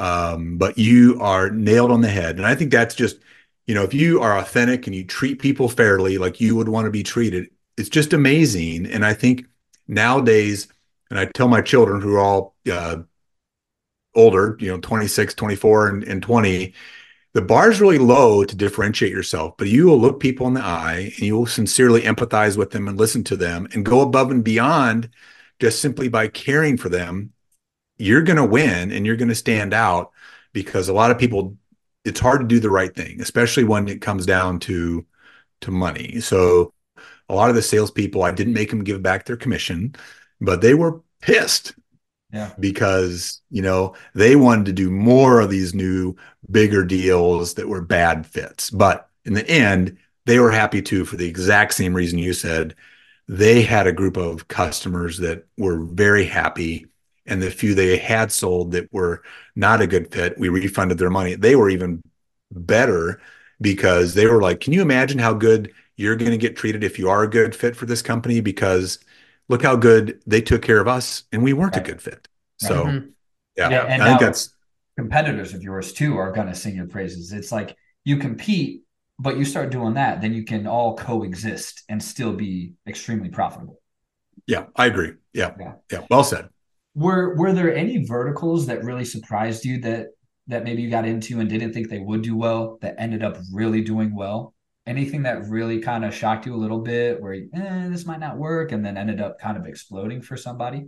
Um, but you are nailed on the head. And I think that's just, you know, if you are authentic and you treat people fairly, like you would want to be treated, it's just amazing. And I think nowadays, and I tell my children who are all uh, older, you know, twenty-six, twenty-four, and, and twenty, the bar is really low to differentiate yourself, but you will look people in the eye and you will sincerely empathize with them and listen to them and go above and beyond just simply by caring for them. You're going to win and you're going to stand out, because a lot of people, it's hard to do the right thing, especially when it comes down to to money. So a lot of the salespeople, I didn't make them give back their commission, but they were pissed. Yeah. Because, you know, they wanted to do more of these new bigger deals that were bad fits. But in the end, they were happy too, for the exact same reason you said. They had a group of customers that were very happy, and the few they had sold that were not a good fit, we refunded their money. They were even better because they were like, can you imagine how good you're going to get treated if you are a good fit for this company? Because look how good they took care of us and we weren't Right. a good fit. So Mhm. yeah, Yeah. And I think now that's, competitors of yours too are going to sing your praises. It's like you compete, but you start doing that, then you can all coexist and still be extremely profitable. yeah, I agree. Yeah. Yeah. Yeah. Well said. Were were there any verticals that really surprised you that that maybe you got into and didn't think they would do well that ended up really doing well? Anything that really kind of shocked you a little bit where you, eh, this might not work, and then ended up kind of exploding for somebody?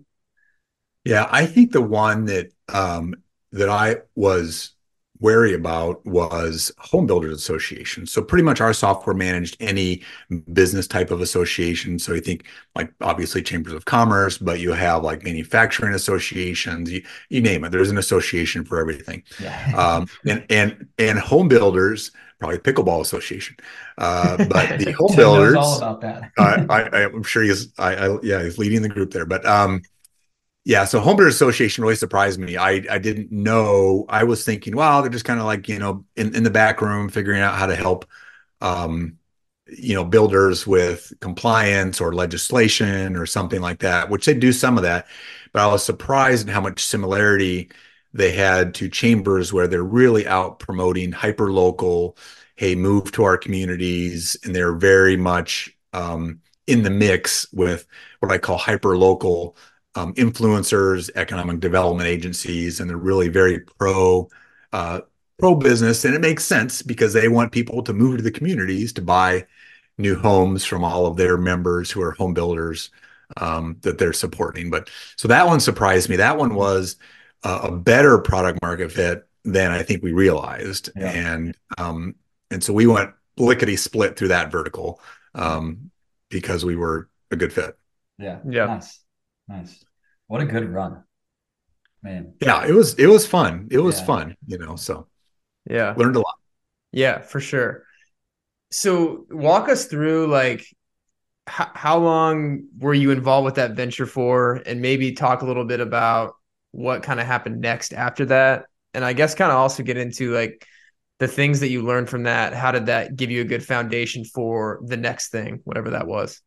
Yeah. I think the one that, um, that I was wary about was Home Builders Association. So pretty much our software managed any business type of association. So you think like obviously chambers of commerce, but you have like manufacturing associations, you, you name it. There's an association for everything. Yeah. Um, and and and home builders, probably pickleball association. Uh, but the home Tim knows all builders, about that. uh, I, I'm sure he's, I, I, yeah, he's leading the group there. But um, yeah, so Home Builders Association really surprised me. I I didn't know. I was thinking, wow, they're just kind of like, you know, in, in the back room figuring out how to help, um, you know, builders with compliance or legislation or something like that, which they do some of that. But I was surprised at how much similarity they had to chambers, where they're really out promoting hyper local, hey, move to our communities, and they're very much um, in the mix with what I call hyper local um, influencers, economic development agencies, and they're really very pro uh, pro business. And it makes sense because they want people to move to the communities to buy new homes from all of their members who are home builders um, that they're supporting. But so that one surprised me. That one was uh, a better product market fit than I think we realized. Yeah. And um, and so we went lickety split through that vertical um, because we were a good fit. Yeah. Yeah. Nice. Nice. What a good run, man. Yeah, it was it was fun. It was Yeah. fun, you know. So Yeah. learned a lot. Yeah, for sure. So walk us through like how, how long were you involved with that venture for, and maybe talk a little bit about what kind of happened next after that. And I guess kind of also get into like the things that you learned from that. How did that give you a good foundation for the next thing, whatever that was?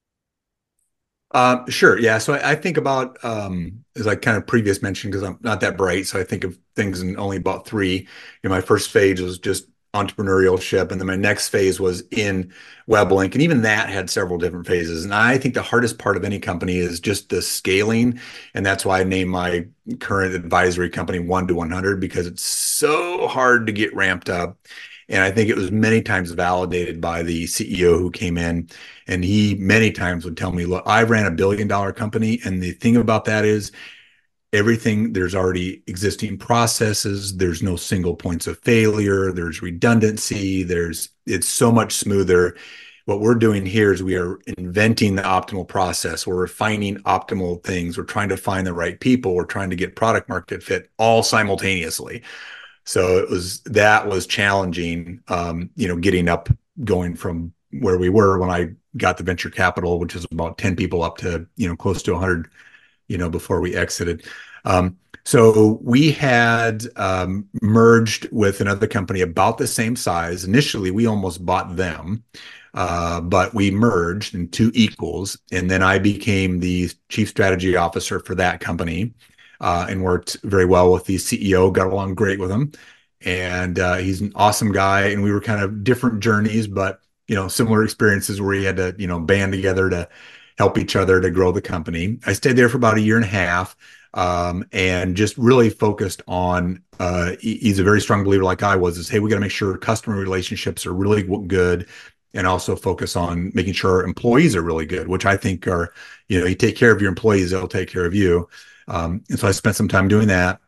Um, sure. Yeah. So I, I think about, um, as I kind of previous mentioned, because I'm not that bright. So I think of things in only about three. You know, my first phase was just entrepreneurship. And then my next phase was in WebLink. And even that had several different phases. And I think the hardest part of any company is just the scaling. And that's why I named my current advisory company one to one hundred, because it's so hard to get ramped up. And I think it was many times validated by the C E O who came in, and he many times would tell me, look, I ran a billion dollar company. And the thing about that is everything, there's already existing processes. There's no single points of failure. There's redundancy. There's, it's so much smoother. What we're doing here is we are inventing the optimal process. We're refining optimal things. We're trying to find the right people. We're trying to get product market fit all simultaneously. So it was, that was challenging, um, you know, getting up, going from where we were when I got the venture capital, which is about ten people, up to, you know, close to one hundred, you know, before we exited. Um, so we had um, merged with another company about the same size. Initially, we almost bought them, uh, but we merged in two equals. And then I became the chief strategy officer for that company. Uh, and worked very well with the C E O, got along great with him. And uh, he's an awesome guy. And we were kind of different journeys, but, you know, similar experiences where we had to, you know, band together to help each other to grow the company. I stayed there for about a year and a half um, and just really focused on, uh, he's a very strong believer like I was, is, hey, we got to make sure customer relationships are really good, and also focus on making sure our employees are really good, which I think are, you know, you take care of your employees, they'll take care of you. Um, and so I spent some time doing that.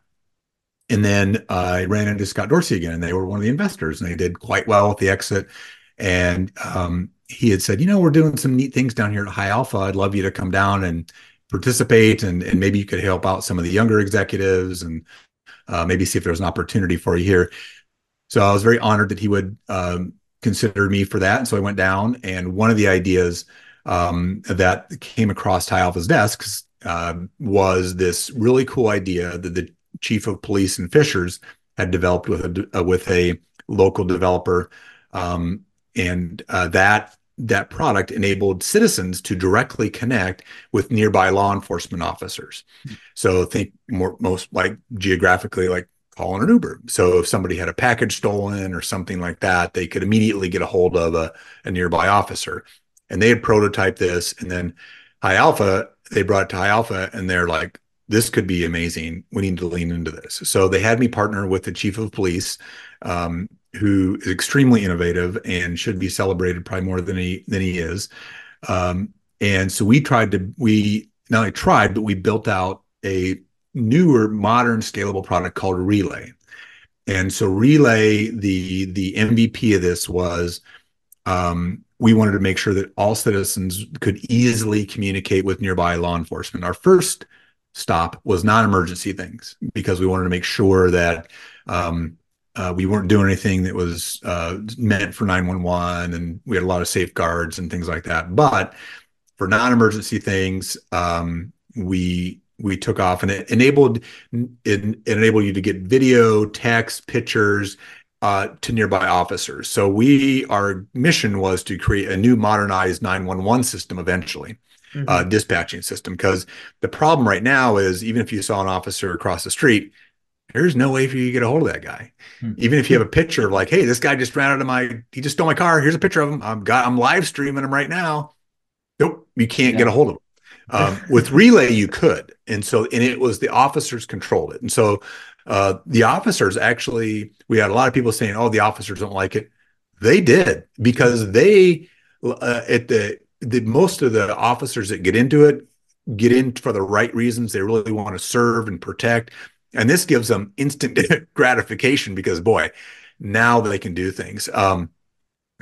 And then uh, I ran into Scott Dorsey again, and they were one of the investors, and they did quite well with the exit. And um, he had said, you know, we're doing some neat things down here at High Alpha. I'd love you to come down and participate, and, and maybe you could help out some of the younger executives, and uh, maybe see if there's an opportunity for you here. So I was very honored that he would um, consider me for that. And so I went down, and one of the ideas um, that came across High Alpha's desks uh, was this really cool idea that the chief of police in Fishers had developed with a uh, with a local developer, um, and uh, that that product enabled citizens to directly connect with nearby law enforcement officers. So think more most like geographically, like calling an Uber. So if somebody had a package stolen or something like that, they could immediately get a hold of a, a nearby officer. And they had prototyped this, and then High Alpha, they brought it to High Alpha, and they're like, this could be amazing. We need to lean into this. So they had me partner with the chief of police, um, who is extremely innovative and should be celebrated probably more than he than he is. Um, and so we tried to we not only tried, but we built out a newer, modern, scalable product called Relay. And so Relay, the the M V P of this was, um, we wanted to make sure that all citizens could easily communicate with nearby law enforcement. Our first stop was non-emergency things, because we wanted to make sure that um, uh, we weren't doing anything that was uh, meant for nine one one, and we had a lot of safeguards and things like that. But for non-emergency things, um, we we took off, and it enabled it, it enabled you to get video, text, pictures uh, to nearby officers. So we our mission was to create a new modernized nine one one system eventually. Mm-hmm. Uh, dispatching system, because the problem right now is, even if you saw an officer across the street, there's no way for you to get a hold of that guy. Mm-hmm. Even if you have a picture of like, hey, this guy just ran out of my, he just stole my car. Here's a picture of him. I'm got, I'm live streaming him right now. Nope, you can't yeah. get a hold of him. Um, with Relay, you could, and so and it was the officers controlled it, and so uh, the officers actually, we had a lot of people saying, oh, the officers don't like it. They did, because they uh, at the The, most of the officers that get into it get in for the right reasons. They really want to serve and protect. And this gives them instant gratification, because, boy, now they can do things. Um,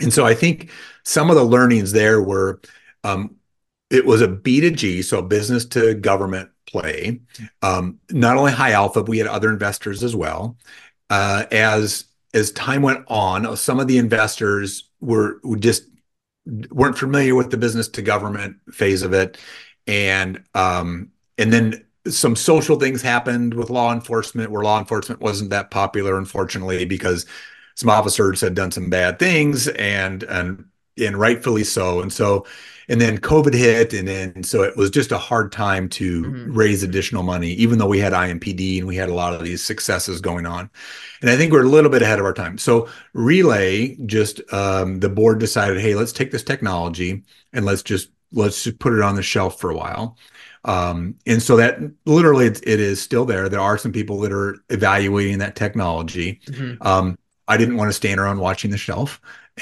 And so I think some of the learnings there were um, it was a B to G, so a business to government play. Um, not only high alpha, but we had other investors as well. Uh, as as time went on, some of the investors were, were just weren't familiar with the business to government phase of it, and um, and then some social things happened with law enforcement where law enforcement wasn't that popular, unfortunately, because some officers had done some bad things, and and and rightfully so. And so, and then COVID hit, and then so it was just a hard time to Mm-hmm. raise additional money, even though we had I M P D and we had a lot of these successes going on. And I think we're a little bit ahead of our time. So Relay, just um, the board decided, hey, let's take this technology and let's just let's just put it on the shelf for a while. Um, and so that literally it, it is still there. There are some people that are evaluating that technology. Mm-hmm. Um, I didn't want to stand around watching the shelf,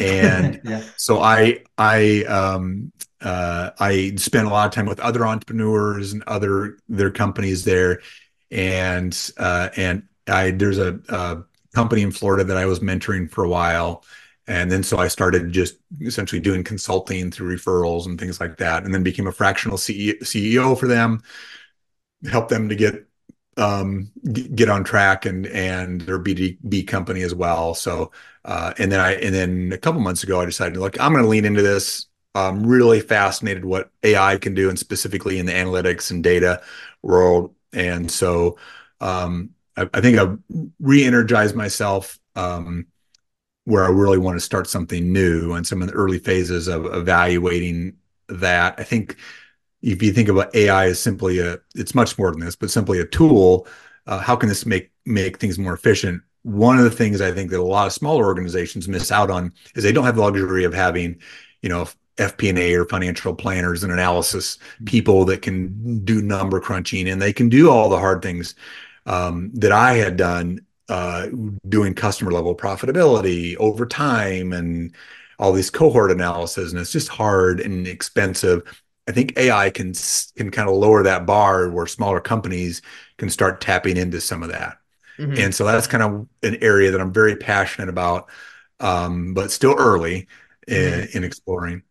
and Yeah. so I I um, uh, I spent a lot of time with other entrepreneurs and other their companies there, and uh, and I there's a, a company in Florida that I was mentoring for a while. And then so I started just essentially doing consulting through referrals and things like that, and then became a fractional C E O for them, help them to get um, get on track, and and their B two B company as well. So uh, and then I and then a couple months ago I decided, look, I'm going to lean into this. I'm really fascinated what A I can do, and specifically in the analytics and data world. And so um, I, I think I've re-energized myself um, where I really want to start something new, and some of the early phases of evaluating that. I think if you think about A I as simply a, it's much more than this, but simply a tool. Uh, how can this make make things more efficient? One of the things I think that a lot of smaller organizations miss out on is they don't have the luxury of having, you know, F P and A or financial planners and analysis people that can do number crunching, and they can do all the hard things um, that I had done, uh, doing customer level profitability over time and all these cohort analysis, and it's just hard and expensive. I think A I can can kind of lower that bar where smaller companies can start tapping into some of that. Mm-hmm. And so that's kind of an area that I'm very passionate about, um, but still early in, Mm-hmm. in exploring.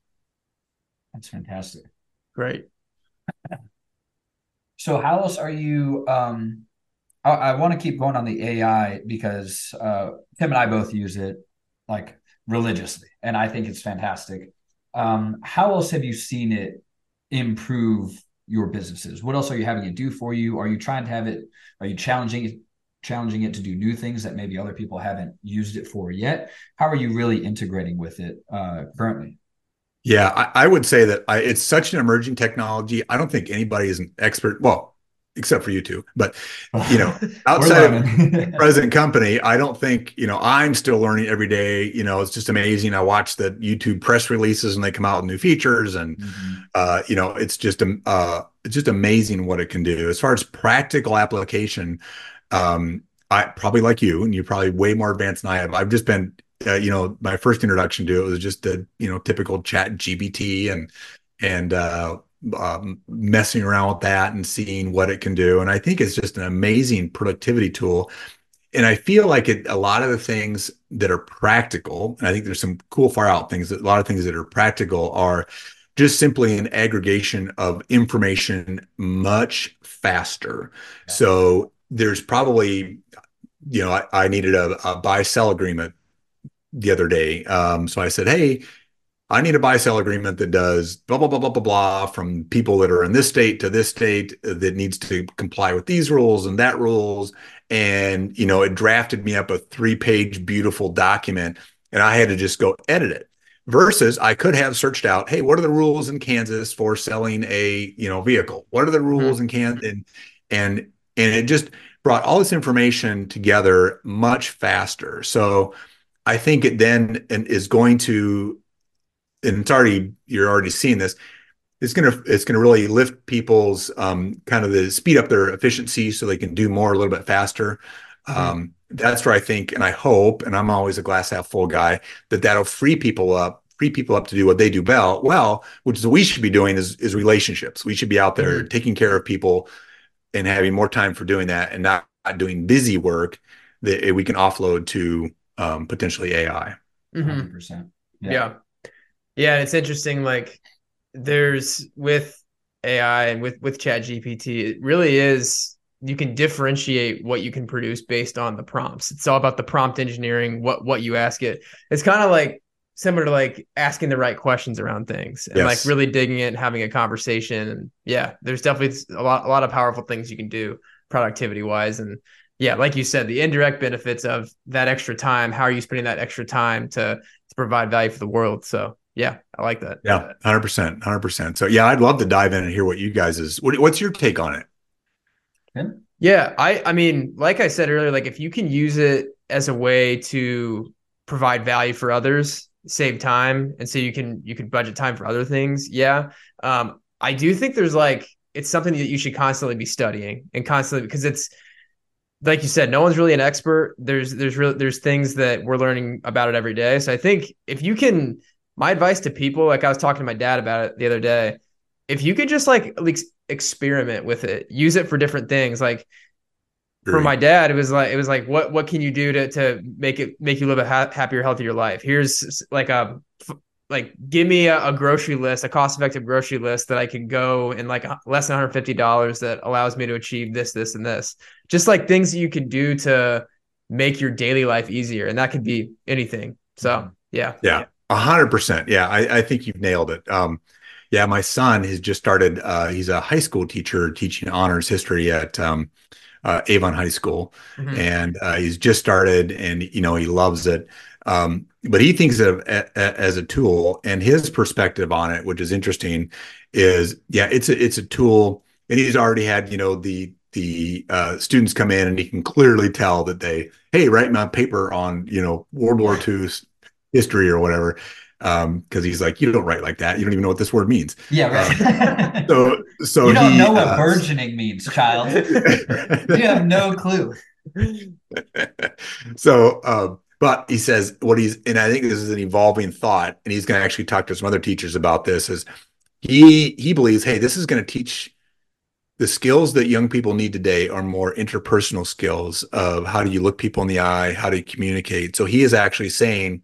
That's fantastic. Great. So how else are you um I, I want to keep going on the A I because uh Tim and I both use it like religiously, and I think it's fantastic. Um, how else have you seen it improve your businesses? What else are you having it do for you? Are you trying to have it, are you challenging it, challenging it to do new things that maybe other people haven't used it for yet? How are you really integrating with it uh, currently? Yeah, I, I would say that I, it's such an emerging technology. I don't think anybody is an expert, well, except for you two. But, you know, outside of present company, I don't think, you know, I'm still learning every day. You know, it's just amazing. I watch the YouTube press releases and they come out with new features, and, Mm-hmm. uh, you know, it's just, uh, it's just amazing what it can do. As far as practical application, um, I probably like you, and you're probably way more advanced than I have. I've just been, uh, you know, my first introduction to it was just the, you know, typical chat G P T, and, and, uh, um, messing around with that and seeing what it can do. And I think it's just an amazing productivity tool. And I feel like it, a lot of the things that are practical, and I think there's some cool far out things, that a lot of things that are practical are just simply an aggregation of information much faster. Yeah. So there's probably, you know, I, I needed a, a buy sell agreement the other day. Um, so I said, hey, I need a buy sell agreement that does blah, blah, blah, blah, blah, blah, from people that are in this state to this state, that needs to comply with these rules and that rules. And, you know, it drafted me up a three page beautiful document, and I had to just go edit it. Versus I could have searched out, hey, what are the rules in Kansas for selling a, you know, vehicle? What are the rules mm-hmm. in Kansas? And, and, and it just brought all this information together much faster. So I think it then is going to, and it's already, you're already seeing this, it's going to, it's going to really lift people's um, kind of the speed up their efficiency so they can do more a little bit faster. Mm-hmm. Um, that's where I think, and I hope, and I'm always a glass half full guy, that that'll free people up, free people up to do what they do well, well, which is what we should be doing is, is relationships. We should be out there mm-hmm. taking care of people and having more time for doing that, and not, not doing busy work that we can offload to um, potentially A I. one hundred percent. Yeah. yeah. Yeah. And it's interesting. Like there's with A I and with, with Chat G P T, it really is, you can differentiate what you can produce based on the prompts. It's all about the prompt engineering, what, what you ask it. It's kind of like similar to like asking the right questions around things and yes. like really digging it and having a conversation. And yeah, there's definitely a lot, a lot of powerful things you can do productivity wise. And yeah, like you said, the indirect benefits of that extra time. How are you spending that extra time to, to provide value for the world? So yeah, I like that. Yeah, one hundred percent, one hundred percent. So yeah, I'd love to dive in and hear what you guys is. What, what's your take on it? Yeah, I, I mean, like I said earlier, like if you can use it as a way to provide value for others, save time, and so you can you can budget time for other things. Yeah, um, I do think there's like it's something that you should constantly be studying and constantly because it's like you said, no one's really an expert. There's there's real there's things that we're learning about it every day. So I think if you can, my advice to people, like I was talking to my dad about it the other day, if you could just like at least experiment with it, use it for different things. Like for my dad, it was like, it was like, what, what can you do to, to make it, make you live a ha- happier, healthier life? Here's like a, like, give me a, a grocery list, a cost effective grocery list that I can go in like less than one hundred fifty dollars that allows me to achieve this, this, and this. Just like things that you can do to make your daily life easier. And that could be anything. So yeah. Yeah. A hundred percent. Yeah. I, I think you've nailed it. Um, Yeah, my son has just started. Uh, he's a high school teacher teaching honors history at um, uh, Avon High School, mm-hmm. and uh, he's just started, and you know he loves it. Um, but he thinks of it as a tool, and his perspective on it, which is interesting, is yeah, it's a it's a tool, and he's already had you know the the uh, students come in, and he can clearly tell that they hey write my paper on you know World War Two history or whatever. Um, because he's like, you don't write like that. You don't even know what this word means. Yeah, right. Um, so, so you don't he, know what uh, burgeoning means, child. You have no clue. So, uh, but he says what he's, and I think this is an evolving thought, and he's going to actually talk to some other teachers about this. Is he he believes, hey, this is going to teach the skills that young people need today are more interpersonal skills of how do you look people in the eye, how do you communicate. So he is actually saying,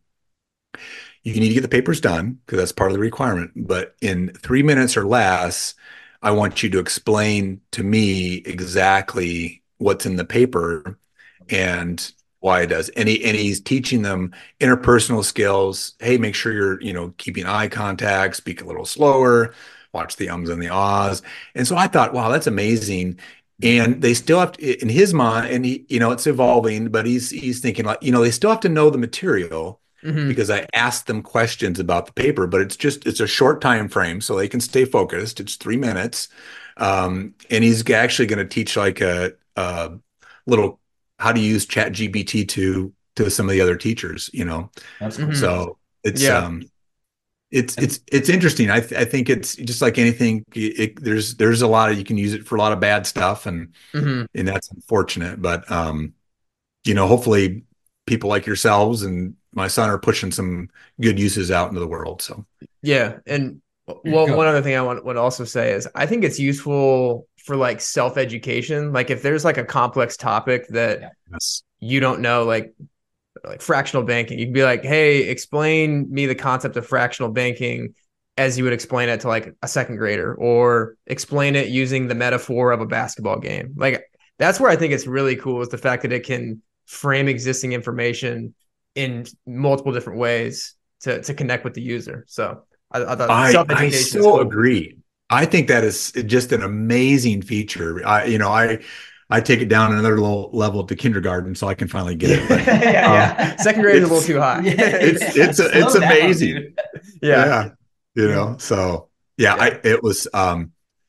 you need to get the papers done because that's part of the requirement. But in three minutes or less, I want you to explain to me exactly what's in the paper and why it does. And he and he's teaching them interpersonal skills. Hey, make sure you're, you know, keeping eye contact, speak a little slower, watch the ums and the ahs. And so I thought, wow, that's amazing. And they still have to, in his mind, and he, you know, it's evolving, but he's he's thinking like, you know, they still have to know the material. Mm-hmm. Because I asked them questions about the paper, but it's just, it's a short time frame so they can stay focused. It's three minutes. Um, and he's actually going to teach like a, a little, how to use Chat G P T to, to some of the other teachers, you know? That's cool. So it's, yeah. um, it's, it's, it's interesting. I, th- I think it's just like anything. It, it, there's, there's a lot of, you can use it for a lot of bad stuff and, mm-hmm. and that's unfortunate, but, um, you know, hopefully people like yourselves and my son are pushing some good uses out into the world. So, yeah. And well, one other thing I want would also say is I think it's useful for like self-education. Like if there's like a complex topic that yes. you don't know, like, like fractional banking, you can be like, hey, explain me the concept of fractional banking as you would explain it to like a second grader, or explain it using the metaphor of a basketball game. Like that's where I think it's really cool is the fact that it can frame existing information in multiple different ways to, to connect with the user. So I, I thought I, self-education I so is cool. agree. I think that is just an amazing feature. I, you know, I, I take it down another little level to kindergarten so I can finally get it. But, yeah, yeah. Um, Second grade is a little too high. Yeah, it's, it's, a, it's amazing. Down, yeah. yeah. You know, so yeah, yeah. I, it was, um,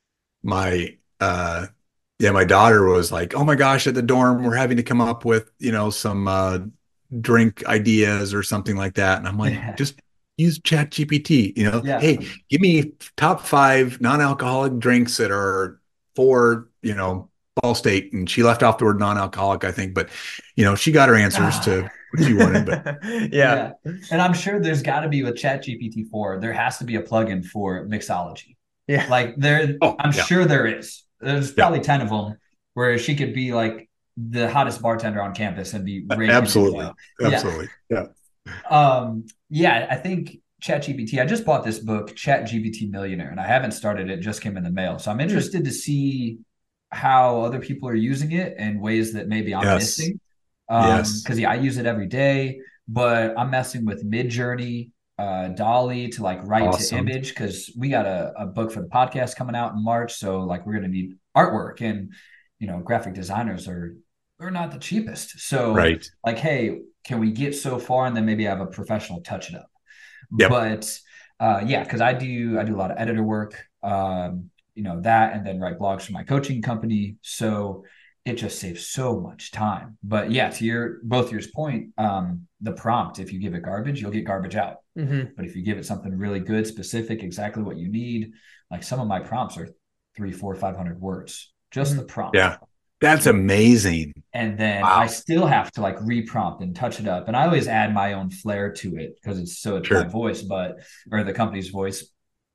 my, uh, yeah, my daughter was like, oh my gosh, at the dorm, we're having to come up with, you know, some, uh, drink ideas or something like that. And I'm like, yeah. just use Chat G P T, you know, yeah. hey, give me top five non-alcoholic drinks that are for, you know, Ball State. And she left off the word non-alcoholic, I think, but you know, she got her answers to what she wanted, but yeah. yeah. And I'm sure there's gotta be with Chat G P T four, there has to be a plugin for mixology. Yeah. Like there, oh, I'm yeah. sure there is, there's probably yeah. ten of them where she could be like the hottest bartender on campus and be absolutely absolutely yeah. yeah Um, yeah, I think ChatGPT. I just bought this book, ChatGPT Millionaire, and I haven't started it. Just came in the mail, so I'm interested to see how other people are using it and ways that maybe I'm Yes. missing. Um, Yes. because yeah, I use it every day, but I'm messing with Midjourney, uh, Dolly to like write to Awesome. image because we got a, a book for the podcast coming out in March, so like we're gonna need artwork, and you know, graphic designers are are not the cheapest. So Right. like, hey, can we get so far and then maybe have a professional touch it up? Yep. But uh, yeah, because I do I do a lot of editor work, um, you know that, and then write blogs for my coaching company. So it just saves so much time. But yeah, to your both yours point, um, the prompt, if you give it garbage, you'll get garbage out. Mm-hmm. But if you give it something really good, specific, exactly what you need, like some of my prompts are three, four, five hundred words, just Mm-hmm. the prompt. Yeah. That's amazing. And then I Wow. still have to like reprompt and touch it up. And I always add my own flair to it because it's so it's my Sure. voice, but or the company's voice.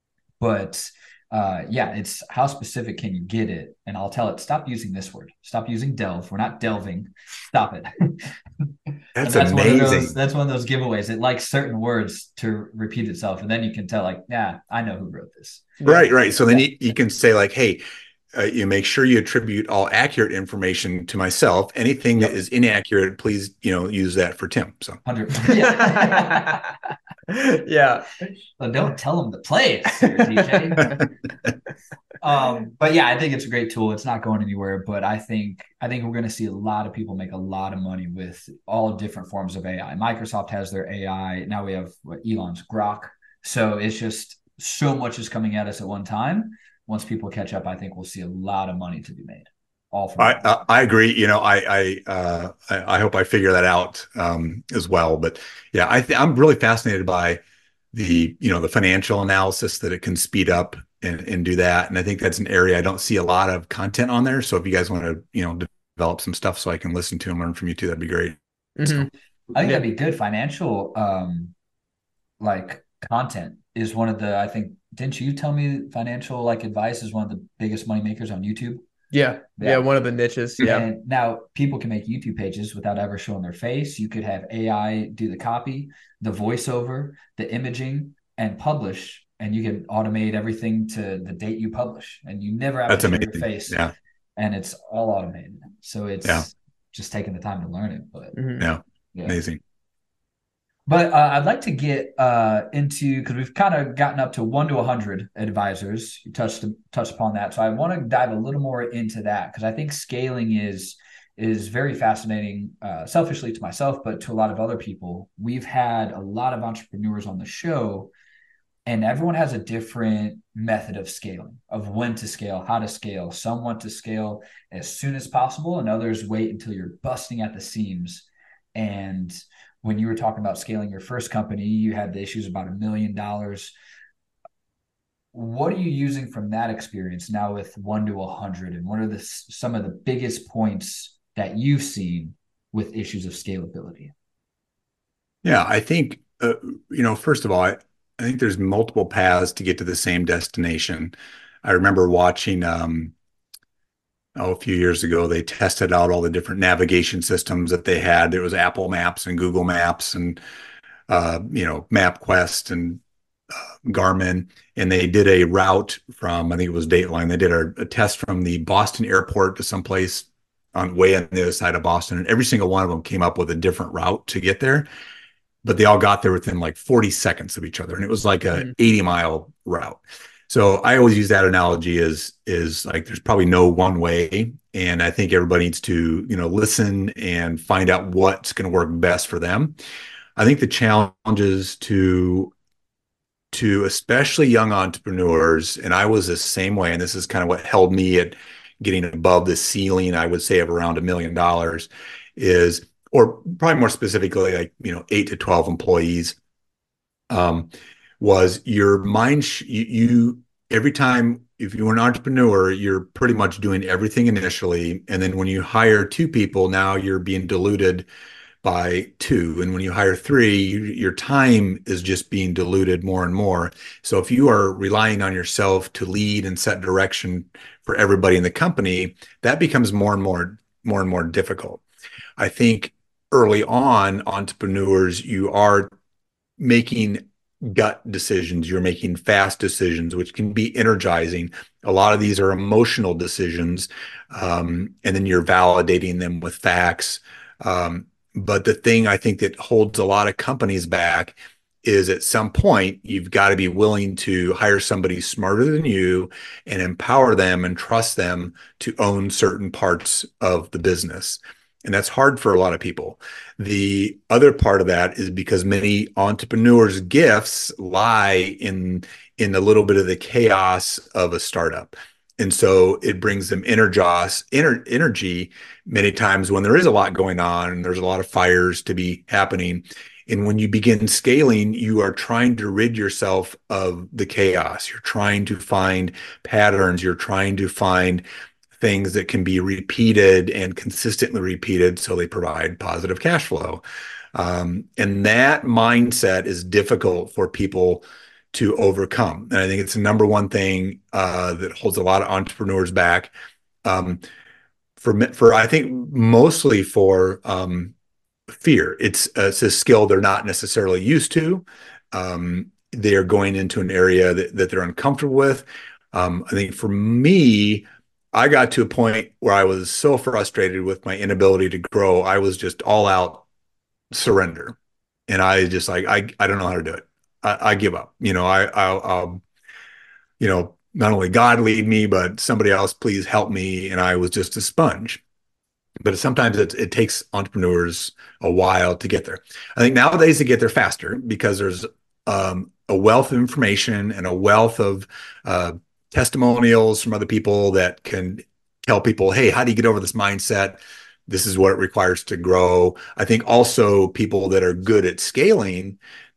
But uh yeah, it's how specific can you get it? And I'll tell it, stop using this word, stop using delve. We're not delving, stop it. And That's that's one of those, amazing. that's one of those giveaways. It likes certain words to repeat itself. And then you can tell, like, yeah, I know who wrote this. Yeah. Right, right. So then Yeah. you, you can say like, hey, uh, you make sure you attribute all accurate information to myself. Anything that Yep. is inaccurate, please, you know, use that for Tim. So one hundred. Yeah. Yeah. So don't tell them to play it, Sir D J. Um, but yeah, I think it's a great tool. It's not going anywhere, but I think I think we're going to see a lot of people make a lot of money with all different forms of A I. Microsoft has their A I. Now we have what, Elon's Grok. So it's just so much is coming at us at one time. Once people catch up, I think we'll see a lot of money to be made. All from I, that. I I agree. You know, I I uh, I, I hope I figure that out um, as well. But yeah, I th I'm really fascinated by the you know the financial analysis that it can speed up and and do that. And I think that's an area I don't see a lot of content on there. So if you guys want to you know develop some stuff so I can listen to and learn from you too, that'd be great. Mm-hmm. So I think Yeah. that'd be good. Financial um like content is one of the I think didn't you tell me financial like advice is one of the biggest money makers on YouTube? Yeah. Yeah. Yeah. One of the niches. Yeah. And now people can make YouTube pages without ever showing their face. You could have A I do the copy, the voiceover, the imaging, and publish. And you can automate everything to the date you publish. And you never have to that's show your amazing. face. Yeah, And it's all automated. So yeah, it's just taking the time to learn it. But Mm-hmm. yeah. yeah. Amazing. But uh, I'd like to get uh, into because we've kind of gotten up to one to a hundred advisors. You touched touched upon that, so I want to dive a little more into that because I think scaling is is very fascinating. Uh, selfishly to myself, but to a lot of other people, we've had a lot of entrepreneurs on the show, and everyone has a different method of scaling, of when to scale, how to scale. Some want to scale as soon as possible, and others wait until you're busting at the seams. And when you were talking about scaling your first company, you had the issues about a million dollars. What are you using from that experience now with one to a hundred? And what are the some of the biggest points that you've seen with issues of scalability? Yeah, I think uh, you know, first of all, I, I think there's multiple paths to get to the same destination. I remember watching um, oh, a few years ago, they tested out all the different navigation systems that they had. There was Apple Maps and Google Maps and uh, you know, MapQuest and uh, Garmin, and they did a route from I think it was Dateline. They did a, a test from the Boston airport to someplace on way on the other side of Boston, and every single one of them came up with a different route to get there. But they all got there within like forty seconds of each other, and it was like a Mm-hmm. eighty mile route. So I always use that analogy as is like there's probably no one way, and I think everybody needs to you know listen and find out what's going to work best for them. I think the challenges to to especially young entrepreneurs, and I was the same way, and this is kind of what held me at getting above the ceiling, I would say of around a million dollars, is or probably more specifically like you know eight to twelve employees, um, was your mind sh- you, you every time if you're an entrepreneur, you're pretty much doing everything initially, and then when you hire two people, now you're being diluted by two. And when you hire three, you, your time is just being diluted more and more. So if you are relying on yourself to lead and set direction for everybody in the company, that becomes more and more, more and more difficult. I think early on, entrepreneurs, you are making gut decisions, you're making fast decisions, which can be energizing. A lot of these are emotional decisions, um, and then you're validating them with facts. Um, but the thing I think that holds a lot of companies back is at some point you've got to be willing to hire somebody smarter than you and empower them and trust them to own certain parts of the business. And that's hard for a lot of people. The other part of that is because many entrepreneurs' gifts lie in in a little bit of the chaos of a startup. And so it brings them energize, ener, energy many times when there is a lot going on and there's a lot of fires to be happening. And when you begin scaling, you are trying to rid yourself of the chaos. You're trying to find patterns. You're trying to find things that can be repeated and consistently repeated so they provide positive cash flow. Um, and that mindset is difficult for people to overcome. And I think it's the number one thing uh, that holds a lot of entrepreneurs back. Um, for, for I think mostly for um, fear. It's, uh, it's a skill they're not necessarily used to. Um, they are going into an area that, that they're uncomfortable with. Um, I think for me, I got to a point where I was so frustrated with my inability to grow. I was just all out surrender. And I just like, I, I don't know how to do it. I, I give up, you know, I, I'll, I'll, you know, not only God lead me, but somebody else, please help me. And I was just a sponge. But sometimes it, it takes entrepreneurs a while to get there. I think nowadays they get there faster because there's um, a wealth of information and a wealth of uh, testimonials from other people that can tell people, hey, how do you get over this mindset? This is what it requires to grow. I think also people that are good at scaling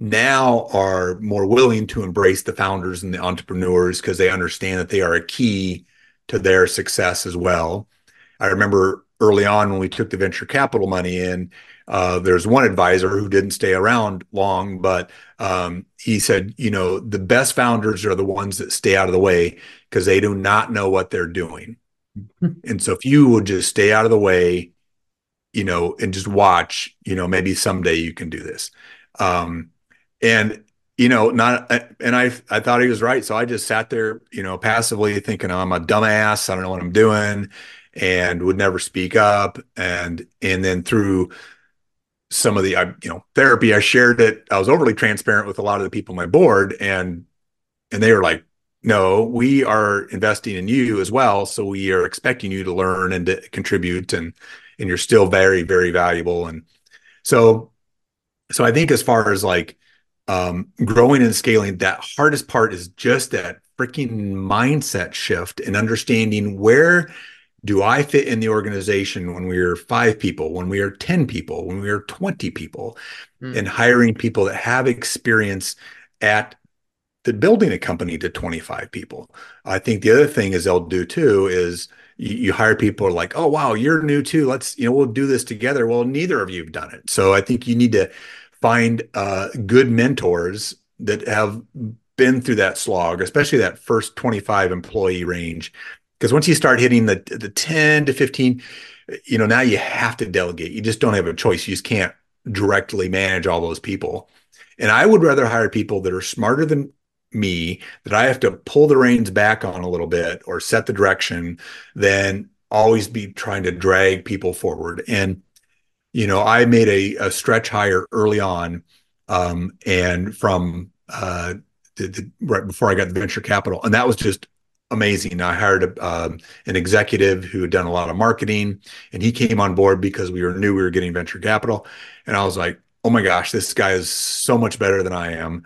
now are more willing to embrace the founders and the entrepreneurs because they understand that they are a key to their success as well. I remember early on when we took the venture capital money in, uh, there's one advisor who didn't stay around long, but um, he said, you know, the best founders are the ones that stay out of the way because they do not know what they're doing. And so if you would just stay out of the way, you know, and just watch, you know, maybe someday you can do this. Um, and, you know, not, and I, I thought he was right. So I just sat there, you know, passively thinking, oh, I'm a dumbass. I don't know what I'm doing, and would never speak up. And, and then through some of the, I, you know, therapy, I shared it. I was overly transparent with a lot of the people on my board, and, and they were like, no, we are investing in you as well. So we are expecting you to learn and to contribute, and, and you're still very, very valuable. And so, so I think as far as like um, growing and scaling, that hardest part is just that freaking mindset shift and understanding where do I fit in the organization when we are five people, when we are ten people, when we are twenty people, mm. and hiring people that have experience at the building a company to twenty-five people. I think the other thing is they'll do too is you, you hire people who are like, oh, wow, you're new too. Let's, you know, we'll do this together. Well, neither of you have done it. So I think you need to find uh, good mentors that have been through that slog, especially that first twenty-five employee range. Because once you start hitting the the ten to fifteen, you know, now you have to delegate. You just don't have a choice. You just can't directly manage all those people. And I would rather hire people that are smarter than me, that I have to pull the reins back on a little bit or set the direction, than always be trying to drag people forward. And, you know, I made a, a stretch hire early on, um, and from uh, the, the, right before I got the venture capital. And that was just amazing. I hired a, um, an executive who had done a lot of marketing, and he came on board because we were knew we were getting venture capital. And I was like, oh my gosh, this guy is so much better than I am.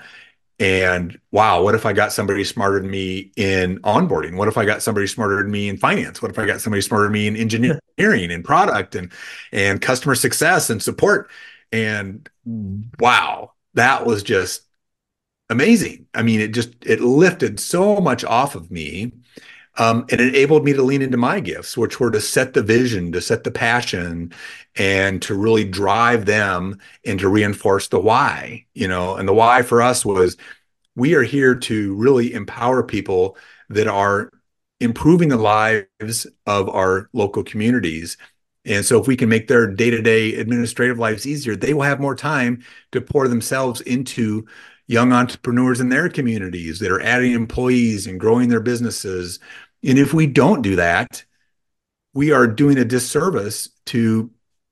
And wow, what if I got somebody smarter than me in onboarding? What if I got somebody smarter than me in finance? What if I got somebody smarter than me in engineering and product and, and customer success and support? And wow, that was just amazing. I mean, it just, it lifted so much off of me. Um, and it enabled me to lean into my gifts, which were to set the vision, to set the passion, and to really drive them and to reinforce the why, you know. And the why for us was, we are here to really empower people that are improving the lives of our local communities. And so if we can make their day-to-day administrative lives easier, they will have more time to pour themselves into young entrepreneurs in their communities that are adding employees and growing their businesses. And if we don't do that, we are doing a disservice to,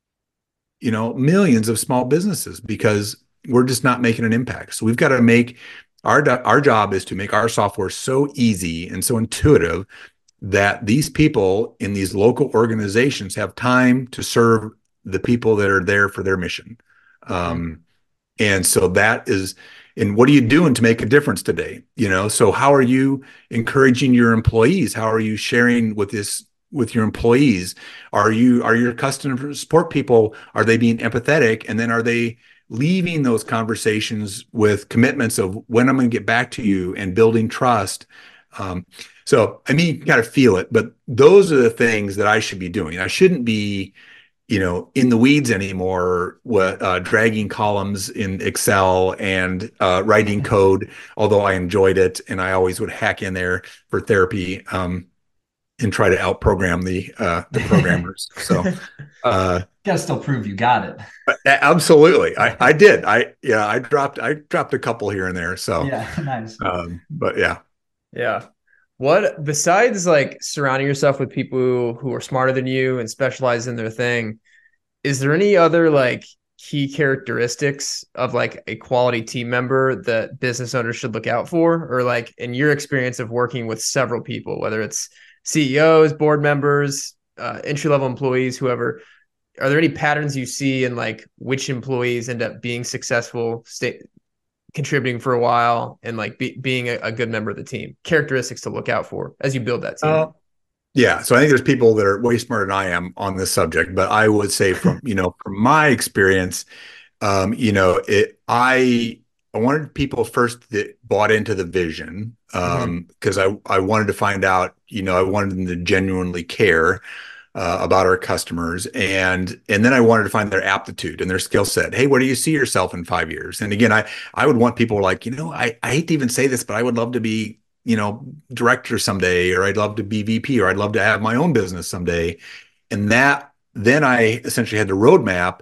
you know, millions of small businesses because we're just not making an impact. So we've got to make our our job is to make our software so easy and so intuitive that these people in these local organizations have time to serve the people that are there for their mission. Um, and so that is, and what are you doing to make a difference today? You know, so how are you encouraging your employees? How are you sharing with this, with your employees? Are you, are your customer support people, are they being empathetic? And then are they leaving those conversations with commitments of when I'm going to get back to you and building trust? Um, so, I mean, you got to feel it, but those are the things that I should be doing. I shouldn't be, you know, in the weeds anymore, uh, dragging columns in Excel and uh, writing code, although I enjoyed it. And I always would hack in there for therapy um, and try to outprogram the, uh, the programmers. So, uh, you gotta still prove you got it. Absolutely. I, I did. I, yeah, I dropped, I dropped a couple here and there. So, yeah, nice. Um, but yeah. Yeah. What, besides like surrounding yourself with people who are smarter than you and specialize in their thing, is there any other like key characteristics of like a quality team member that business owners should look out for? Or like in your experience of working with several people, whether it's C E Os, board members, uh, entry-level employees, whoever, are there any patterns you see in like which employees end up being successful, stay, contributing for a while, and like be, being a, a good member of the team? Characteristics to look out for as you build that team. Uh, yeah. So I think there's people that are way smarter than I am on this subject, but I would say from, you know, from my experience, um, you know, it, I, I wanted people first that bought into the vision, um, because mm-hmm. I, I wanted to find out, you know, I wanted them to genuinely care Uh, about our customers. And, and then I wanted to find their aptitude and their skill set. Hey, where do you see yourself in five years? And again, I, I would want people like, you know, I, I hate to even say this, but I would love to be, you know, director someday, or I'd love to be V P, or I'd love to have my own business someday. And that, then I essentially had the roadmap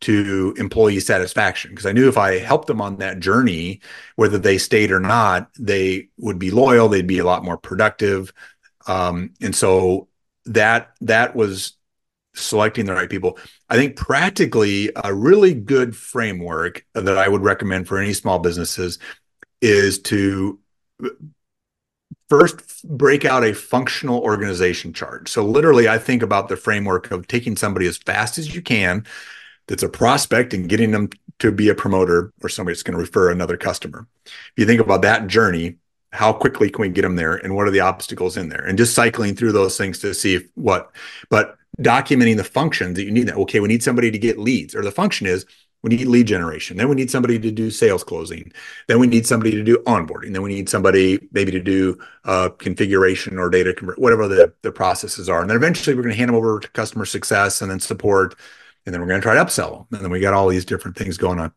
to employee satisfaction, because I knew if I helped them on that journey, whether they stayed or not, they would be loyal, they'd be a lot more productive. Um, and so that that was selecting the right people. I think practically a really good framework that I would recommend for any small businesses is to first break out a functional organization chart. So literally, I think about the framework of taking somebody as fast as you can that's a prospect and getting them to be a promoter or somebody that's going to refer another customer. If you think about that journey, how quickly can we get them there, and what are the obstacles in there, and just cycling through those things to see if what, but documenting the functions that you need. That okay, we need somebody to get leads, or the function is we need lead generation. Then we need somebody to do sales closing. Then we need somebody to do onboarding. Then we need somebody maybe to do uh, configuration or data convert, whatever the, the processes are. And then eventually we're going to hand them over to customer success and then support. And then we're going to try to upsell them. And then we got all these different things going on.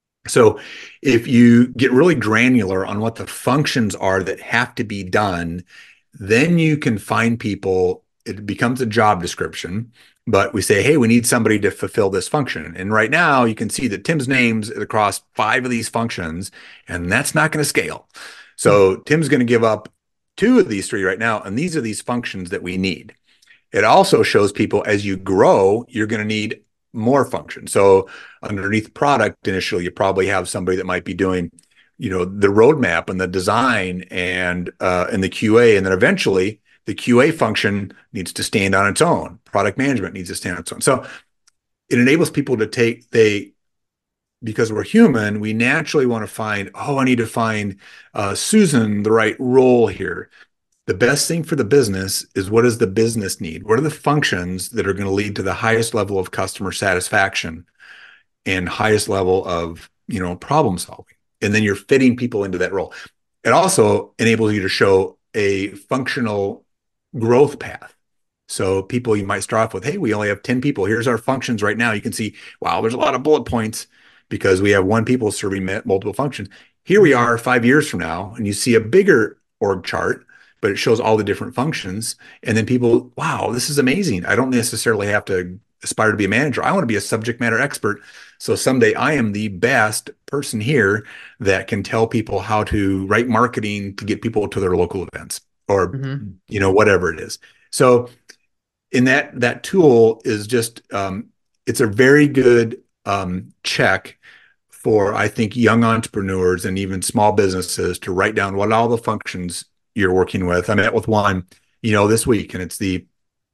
So if you get really granular on what the functions are that have to be done, then you can find people, it becomes a job description, but we say, hey, we need somebody to fulfill this function. And right now you can see that Tim's name's across five of these functions, and that's not going to scale. So Tim's going to give up two of these three right now, and these are these functions that we need. It also shows people as you grow, you're going to need more functions. So underneath product, initially, you probably have somebody that might be doing, you know, the roadmap and the design and uh, and the Q A, and then eventually the Q A function needs to stand on its own. Product management needs to stand on its own. So it enables people to take they because we're human, we naturally want to find, oh, I need to find uh, Susan the right role here. The best thing for the business is, what does the business need? What are the functions that are going to lead to the highest level of customer satisfaction and highest level of, you know, problem solving? And then you're fitting people into that role. It also enables you to show a functional growth path. So people, you might start off with, hey, we only have ten people. Here's our functions right now. You can see, wow, there's a lot of bullet points because we have one people serving multiple functions. Here we are five years from now, and you see a bigger org chart, but it shows all the different functions. And then people, wow, this is amazing. I don't necessarily have to aspire to be a manager. I want to be a subject matter expert. So someday I am the best person here that can tell people how to write marketing to get people to their local events or, Mm-hmm. you know, whatever it is. So in that, that tool is just, um, it's a very good um, check for, I think, young entrepreneurs and even small businesses to write down what all the functions you're working with. I met with one, you know, this week, and it's the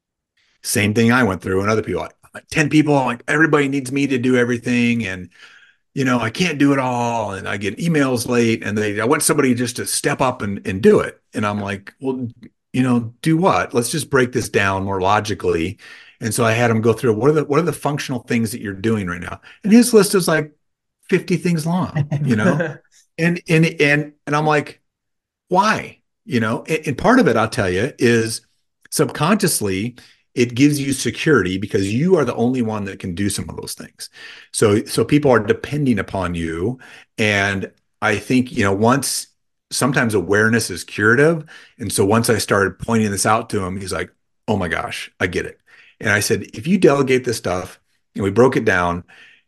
same thing I went through and other people. Like, like ten people, like everybody needs me to do everything, and you know, I can't do it all, and I get emails late, and they I want somebody just to step up and and do it. And I'm like, well, you know, do what? Let's just break this down more logically. And so I had him go through what are the what are the functional things that you're doing right now, and his list is like fifty things long, you know, and and and and I'm like, why? You know, and, and part of it, I'll tell you, is subconsciously it gives you security because you are the only one that can do some of those things. So, so people are depending upon you. And I think, you know, once sometimes awareness is curative. And so once I started pointing this out to him, he's like, oh my gosh, I get it. And I said, if you delegate this stuff, and we broke it down,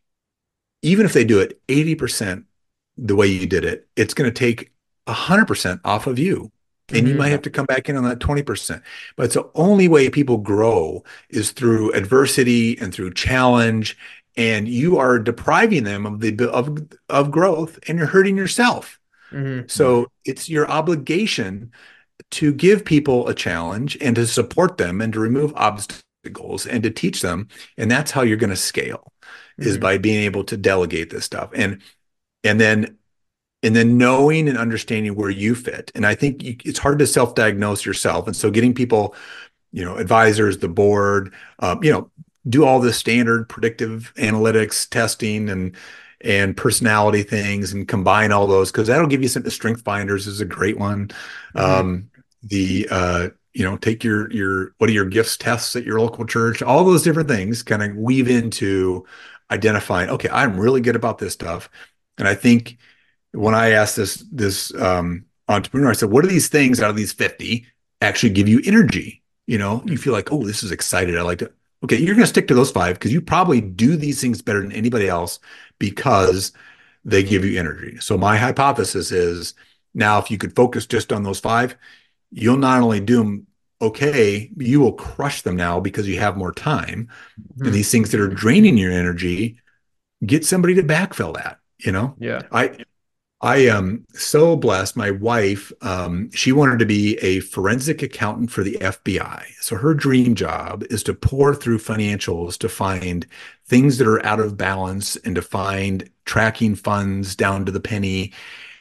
even if they do it eighty percent the way you did it, it's going to take one hundred percent off of you. And you Mhm. might have to come back in on that twenty percent. But it's the only way people grow is through adversity and through challenge. And you are depriving them of the of, of growth, and you're hurting yourself. Mhm. So it's your obligation to give people a challenge and to support them and to remove obstacles and to teach them. And that's how you're going to scale, is Mhm. by being able to delegate this stuff. And and then and then knowing and understanding where you fit. And I think you, it's hard to self-diagnose yourself. And so getting people, you know, advisors, the board, um, you know, do all the standard predictive analytics testing and and personality things and combine all those, because that'll give you some. The Strength Finders is a great one. Mhm. Um, the uh, you know, take your your what are your gifts tests at your local church? All those different things kind of weave into identifying. Okay, I'm really good about this stuff, and I think when I asked this this um, entrepreneur, I said, "What are these things out of these fifty actually give you energy? You know, you feel like, oh, this is excited. I like it. Okay, you're going to stick to those five because you probably do these things better than anybody else because they give you energy." So my hypothesis is now, if you could focus just on those five, you'll not only do them okay, you will crush them now because you have more time. And Mhm. these things that are draining your energy, get somebody to backfill that. You know, Yeah. I I am so blessed. My wife, um, she wanted to be a forensic accountant for the F B I. So her dream job is to pour through financials to find things that are out of balance and to find tracking funds down to the penny.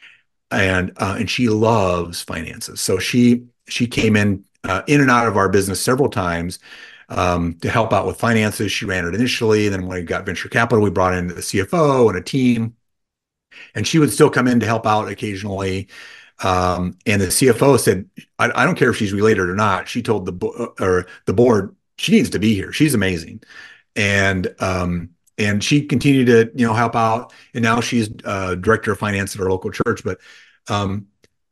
And uh, and she loves finances. So she she came in uh, in and out of our business several times um, to help out with finances. She ran it initially. And then when we got venture capital, we brought in the C F O and a team. And she would still come in to help out occasionally. Um, and the C F O said, I, I don't care if she's related or not. She told the bo- or the board she needs to be here. She's amazing. And um, and she continued to, you know, help out. And now she's uh, director of finance at our local church. But um,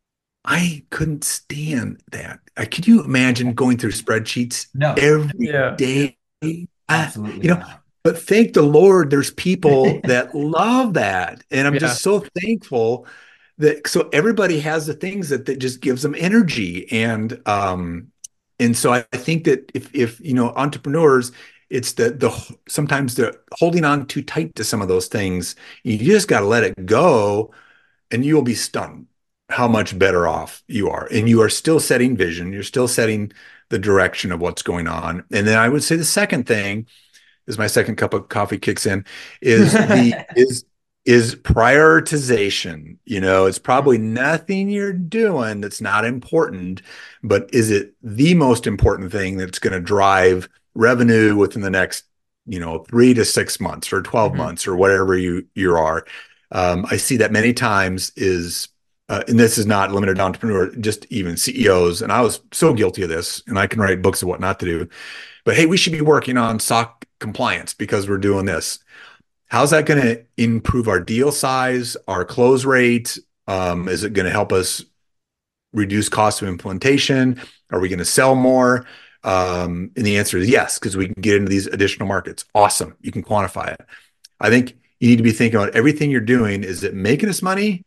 I couldn't stand that. I, could you imagine going through spreadsheets No, every Yeah. day? I, absolutely you know, not. but thank the Lord, there's people that love that. And I'm Yeah. just so thankful that so everybody has the things that that just gives them energy. And um, and so I think that if if you know, entrepreneurs, it's the the sometimes they're holding on too tight to some of those things. You just got to let it go, and you will be stunned how much better off you are. And you are still setting vision, you're still setting the direction of what's going on. And then I would say the second thing, as my second cup of coffee kicks in, is the is is prioritization. You know, it's probably nothing you're doing that's not important, but is it the most important thing that's going to drive revenue within the next, you know, three to six months or twelve Mhm. months or whatever you you are. Um, I see that many times is uh, and this is not limited to entrepreneur, just even C E Os. And I was so guilty of this, and I can write books of what not to do. But hey, we should be working on S O C compliance because we're doing this. How's that going to improve our deal size, our close rate? Um, is it going to help us reduce cost of implementation? Are we going to sell more? Um, and the answer is yes, because we can get into these additional markets. Awesome. You can quantify it. I think you need to be thinking about everything you're doing. Is it making us money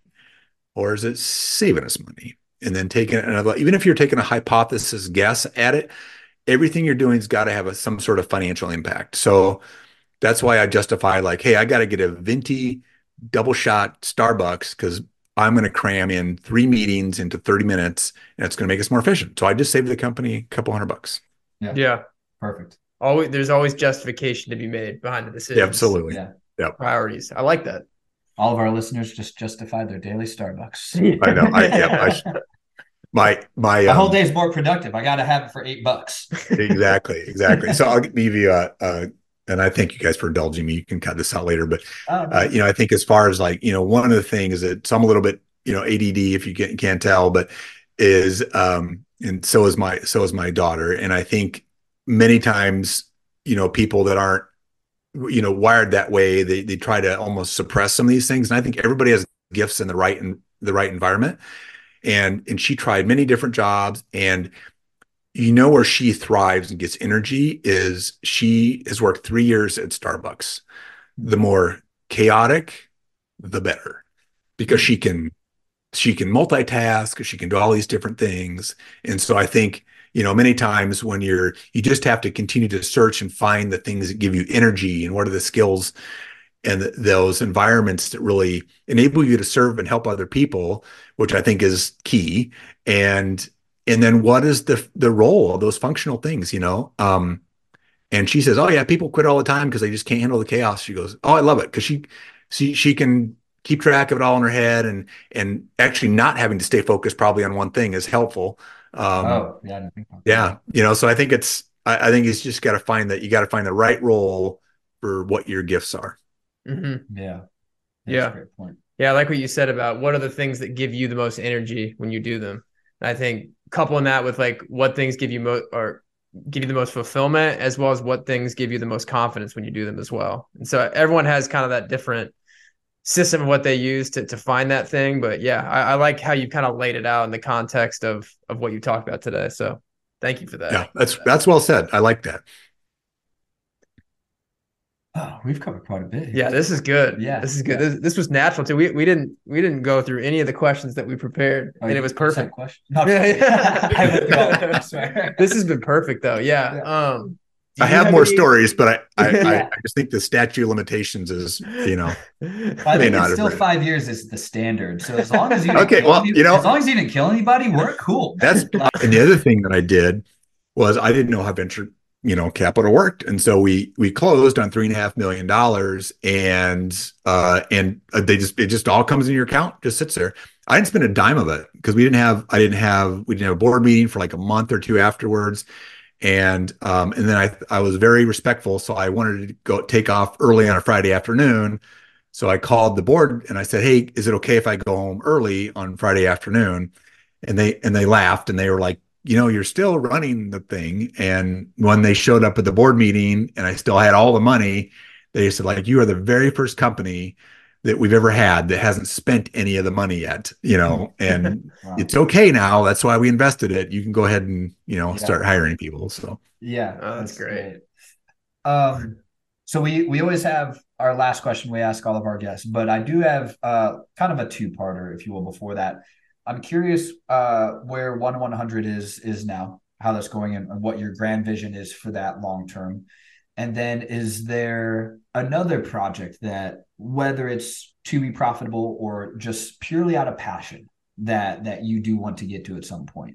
or is it saving us money? And then taking another, even if you're taking a hypothesis guess at it, everything you're doing has got to have a, some sort of financial impact. So that's why I justify like, hey, I got to get a venti double shot Starbucks because I'm going to cram in three meetings into thirty minutes and it's going to make us more efficient. So I just saved the company a couple hundred bucks. Yeah. Yeah. Perfect. Always, there's always justification to be made behind the decisions. Yeah, absolutely. Yeah. Yeah. Priorities. I like that. All of our listeners just justify their daily Starbucks. I know. I, yeah, I, my my My um, whole day is more productive. I got to have it for eight bucks. exactly, exactly. So I'll give you a, a, and I thank you guys for indulging me. You can cut this out later, but Oh, uh, you know, I think as far as like, you know, one of the things that so I'm a little bit, you know, A D D if you can, can't tell, but is, um, and so is my, so is my daughter. And I think many times, you know, people that aren't, you know, wired that way, they, they try to almost suppress some of these things. And I think everybody has gifts in the right, in the right environment. And, and she tried many different jobs, and you know where she thrives and gets energy is she has worked three years at Starbucks. The more chaotic, the better, because she can she can multitask, she can do all these different things. And so I think, you know, many times when you're you just have to continue to search and find the things that give you energy and what are the skills and th- those environments that really enable you to serve and help other people, which I think is key. And and then what is the the role of those functional things, you know? Um, and she says, "Oh yeah, people quit all the time because they just can't handle the chaos." She goes, "Oh, I love it because she she she can keep track of it all in her head, and and actually not having to stay focused probably on one thing is helpful." Um, Oh, yeah. I didn't think about that. yeah, you know, so I think it's I, I think it's just got to find that you got to find the right role for what your gifts are. Mm-hmm. Yeah. That's Yeah. a great point. Yeah, I like what you said about what are the things that give you the most energy when you do them. And I think coupling that with like what things give you most or give you the most fulfillment, as well as what things give you the most confidence when you do them as well. And so everyone has kind of that different system of what they use to to find that thing. But yeah, I, I like how you kind of laid it out in the context of of what you talked about today. So thank you for that. Yeah, that's that's well said. I like that. Oh, we've covered quite a bit here. Yeah, this is good. Yeah, This is good. yeah. This, this was natural too. We we didn't we didn't go through any of the questions that we prepared, Oh, and you- it was you said perfect. question? No, Yeah, yeah. I would go, I swear. This has been perfect though. Yeah. Yeah. Um, do I you have more any- stories, but I I, I Yeah. I just think the statute of limitations is, you know, I May think not it's have still been. five years is the standard. So as long as you didn't Okay, kill well, any- you know- as long as you didn't kill anybody, we're cool. that's Like, and the other thing that I did was I didn't know how venture, you know, capital worked. And so we we closed on three and a half million dollars and uh and they just it just all comes in your account, just sits there. I didn't spend a dime of it because we didn't have I didn't have we didn't have a board meeting for like a month or two afterwards. And um and then I I was very respectful. So I wanted to go take off early on a Friday afternoon. So I called the board and I said, "Hey, is it okay if I go home early on Friday afternoon?" And they and they laughed and they were like, "You know, you're still running the thing." And when they showed up at the board meeting and I still had all the money, they said, like, "You are the very first company that we've ever had that hasn't spent any of the money yet, you know, and wow. it's okay now. That's why we invested it. You can go ahead and, you know, Yeah. start hiring people." So Yeah, Oh, that's great. Um, so we we always have our last question we ask all of our guests, but I do have uh kind of a two-parter, if you will, before that. I'm curious uh where one one hundred is is now, how that's going, and, and what your grand vision is for that long term. And then is there another project that, whether it's to be profitable or just purely out of passion, that that you do want to get to at some point?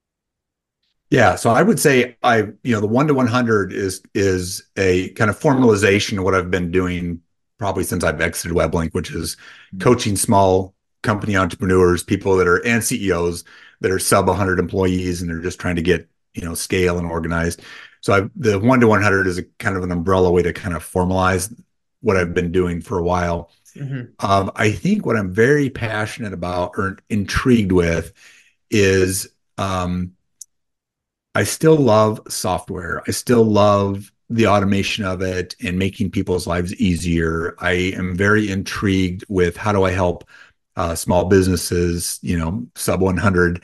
yeah, so I would say I, you know, the one to one hundred is is a kind of formalization of what I've been doing probably since I've exited WebLink, which is coaching small company entrepreneurs, people that are and C E Os that are sub one hundred employees and they're just trying to get, you know, scale and organized. So I've, the one to one hundred is a kind of an umbrella way to kind of formalize what I've been doing for a while. Mhm. Um, I think what I'm very passionate about or intrigued with is um, I still love software. I still love the automation of it and making people's lives easier. I am very intrigued with how do I help uh, small businesses, you know, sub one hundred,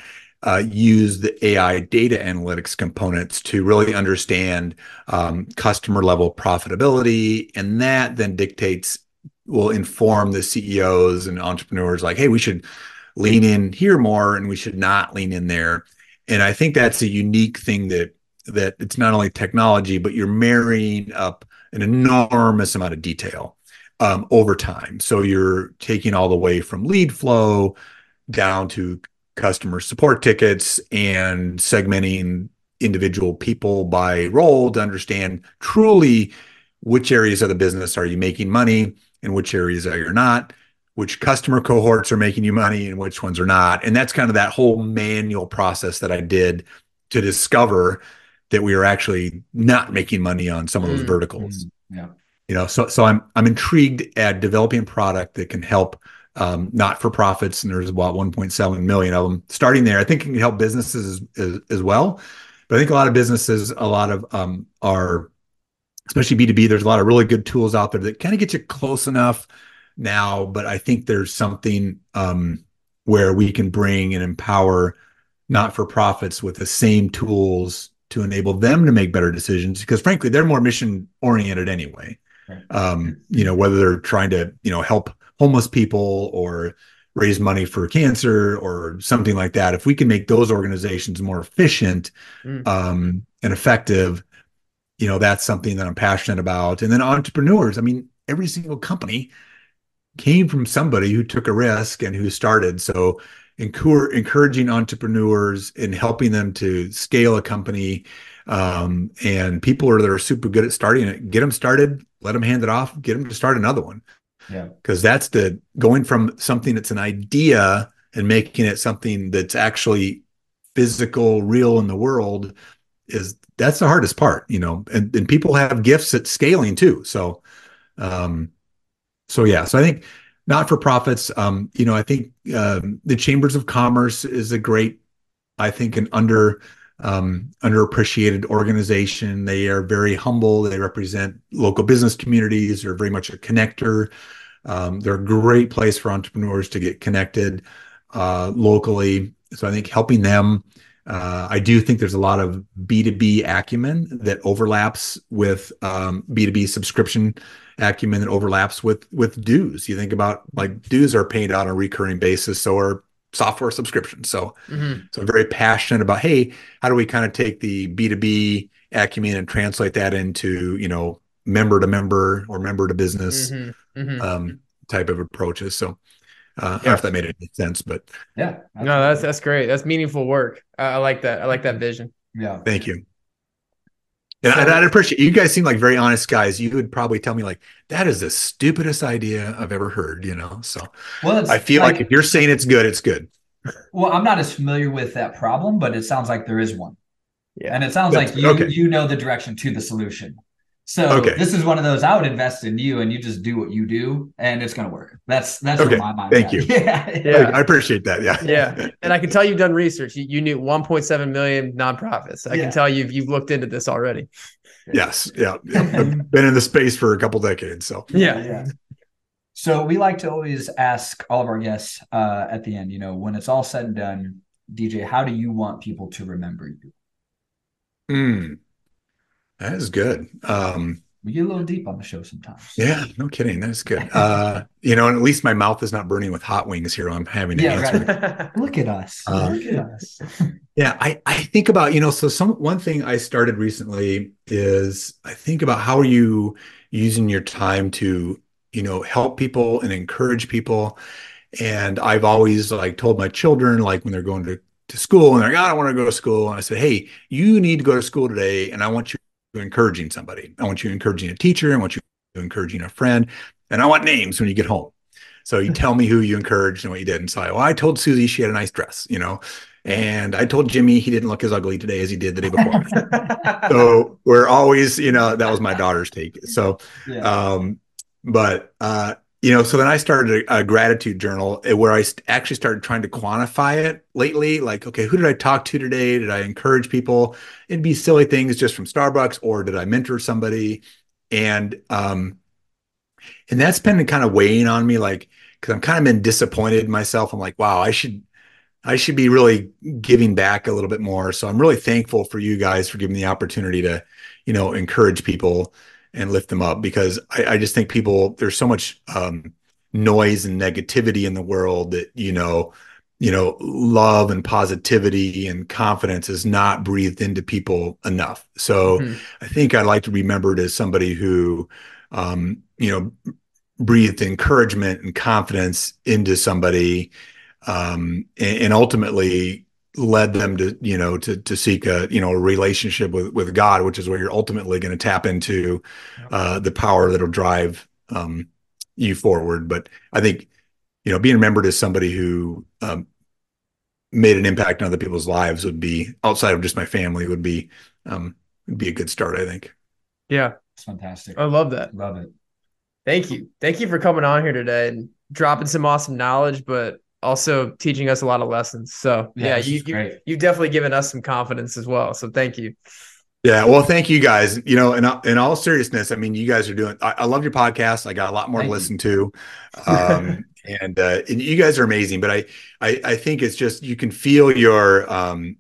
uh, use the A I data analytics components to really understand um, customer level profitability. And that then dictates, will inform the C E Os and entrepreneurs like, hey, we should lean in here more and we should not lean in there. And I think that's a unique thing that that it's not only technology, but you're marrying up an enormous amount of detail um, over time. So you're taking all the way from lead flow down to customer support tickets and segmenting individual people by role to understand truly which areas of the business are you making money and which areas are you not, which customer cohorts are making you money and which ones are not. And that's kind of that whole manual process that I did to discover that we are actually not making money on some of those Mm. verticals. Mm, yeah. You know, so so I'm I'm intrigued at developing a product that can help um, not-for-profits, and there's about one point seven million of them starting there. I think it can help businesses as, as, as well, but I think a lot of businesses, a lot of um, are, especially B two B, there's a lot of really good tools out there that kind of get you close enough now, but I think there's something um, where we can bring and empower not-for-profits with the same tools to enable them to make better decisions, because frankly, they're more mission oriented anyway. Right. Um, you know, whether they're trying to, you know, help homeless people or raise money for cancer or something like that. If we can make those organizations more efficient Mm. um, and effective, you know, that's something that I'm passionate about. And then entrepreneurs, I mean, every single company came from somebody who took a risk and who started. So encour- encouraging entrepreneurs and helping them to scale a company, um, and people are that are super good at starting it, get them started, let them hand it off, get them to start another one. Yeah. Because that's the going from something that's an idea and making it something that's actually physical, real in the world, is that's the hardest part, you know, and, and people have gifts at scaling too. So, um, so yeah, so I think not-for-profits, um, you know, I think um, the Chambers of Commerce is a great, I think, an under um, underappreciated organization. They are very humble. They represent local business communities. They're very much a connector. Um, they're a great place for entrepreneurs to get connected uh, locally. So I think helping them, uh, I do think there's a lot of B two B acumen that overlaps with um, B two B subscription acumen that overlaps with with dues. You think about like dues are paid on a recurring basis, so are software subscriptions. So, Mhm. so I'm very passionate about, hey, how do we kind of take the B two B acumen and translate that into, you know, member to member or member to business Mhm. Mhm. um, type of approaches. So uh, I don't know Yeah. if that made any sense, but Yeah. No, that's that's great. That's meaningful work. I, I like that. I like that vision. Yeah. thank you. And, So- and I'd appreciate, you guys seem like very honest guys. You would probably tell me like, that is the stupidest idea I've ever heard, you know? So Well, it's I feel like, if you're saying it's good, it's good. well, I'm not as familiar with that problem, but it sounds like there is one. Yeah. And it sounds That's- like you okay. you know the direction to the solution. So Okay. this is one of those I would invest in you, and you just do what you do, and it's going to work. That's that's Okay. where my mind. Thank you. Yeah. Yeah. I appreciate that. Yeah. Yeah. And I can tell you've done research. You, you knew one point seven million nonprofits. I Yeah. can tell you've you've looked into this already. Yes. Yeah. yeah. I've been in the space for a couple decades. So Yeah. Yeah. So we like to always ask all of our guests uh, at the end, you know, when it's all said and done, D J, how do you want people to remember you? mm, that is good. Um, We get a little deep on the show sometimes. yeah, no kidding. That is good. Uh, you know, and at least my mouth is not burning with hot wings here. I'm having to Yeah, answer. right. Look at us. Uh, Look at us. Yeah, I, I think about, you know, so some one thing I started recently is I think about how are you using your time to, you know, help people and encourage people. And I've always like told my children, like when they're going to, to school and they're like, I don't want to go to school. And I said, hey, you need to go to school today. And I want you encouraging somebody. I want you encouraging a teacher. I want you encouraging a friend. And I want names when you get home. So you tell me who you encouraged and what you did. And so I, well, I told Susie she had a nice dress, you know, and I told Jimmy he didn't look as ugly today as he did the day before. So we're always, you know, that was my daughter's take. So, Yeah. um, but, uh, you know, so then I started a, a gratitude journal where I st- actually started trying to quantify it lately. Like, okay, who did I talk to today? Did I encourage people? It'd be silly things just from Starbucks, or did I mentor somebody? And, um, and that's been kind of weighing on me, like, because I'm kind of been disappointed in myself. I'm like, wow, I should, I should be really giving back a little bit more. So I'm really thankful for you guys for giving me the opportunity to, you know, encourage people and lift them up, because I, I just think people, there's so much um, noise and negativity in the world that, you know, you know, love and positivity and confidence is not breathed into people enough. So Mhm. I think I'd like to be remembered as somebody who, um, you know, breathed encouragement and confidence into somebody, um, and, and ultimately led them to, you know, to to seek a, you know, a relationship with with God, which is where you're ultimately going to tap into uh, the power that'll drive um, you forward. But I think, you know, being remembered as somebody who um, made an impact on other people's lives would be, outside of just my family, would be um, would be a good start, I think. Yeah, It's fantastic. I love that. Love it. Thank you. Thank you for coming on here today and dropping some awesome knowledge, but also teaching us a lot of lessons. So Yeah, yeah, this you, is you great. you've definitely given us some confidence as well. So thank you. Yeah, well, thank you guys. You know, in in all seriousness, I mean, you guys are doing. I, I love your podcast. I got a lot more Thank to you. listen to, um, and, uh, and you guys are amazing. But I, I, I think it's just you can feel your, um,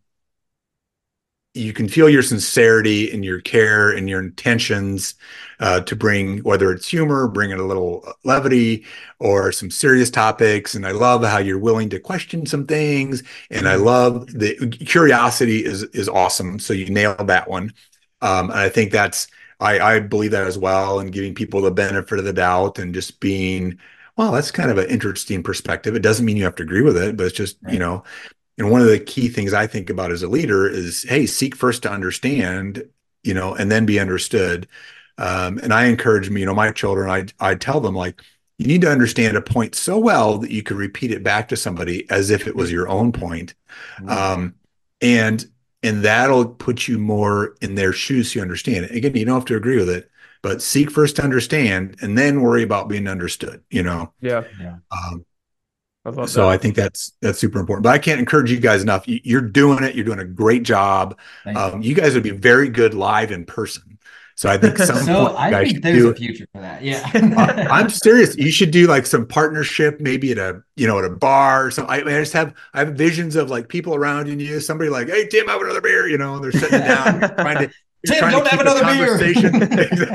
you can feel your sincerity and your care and your intentions uh, to bring, whether it's humor, bringing a little levity, or some serious topics. And I love how you're willing to question some things. And I love the curiosity is is awesome. So you nailed that one. Um, and I think that's I, I believe that as well. And giving people the benefit of the doubt and just being, well, that's kind of an interesting perspective. It doesn't mean you have to agree with it, but it's just, you Right. know, and one of the key things I think about as a leader is, hey, seek first to understand, you know, and then be understood. Um, and I encourage me, you know, my children, I I tell them, like, you need to understand a point so well that you can repeat it back to somebody as if it was your own point. Um, and and that'll put you more in their shoes so you understand it. Again, you don't have to agree with it, but seek first to understand and then worry about being understood, you know. Yeah, Yeah. Um, I love so that. I think that's that's super important. But I can't encourage you guys enough. You- You're doing it. You're doing a great job. Thank you. Um, you guys would be very good live in person. So I think some So point you I guys think should there's do a it. future for that. Yeah. I- I'm serious. You should do like some partnership, maybe at a, you know, at a bar or something. I, mean, I just have I have visions of like people around you. Somebody like, hey Tim, have another beer. You know, and they're sitting it down, you're trying to you're Tim, trying don't to have keep a another beer. conversation.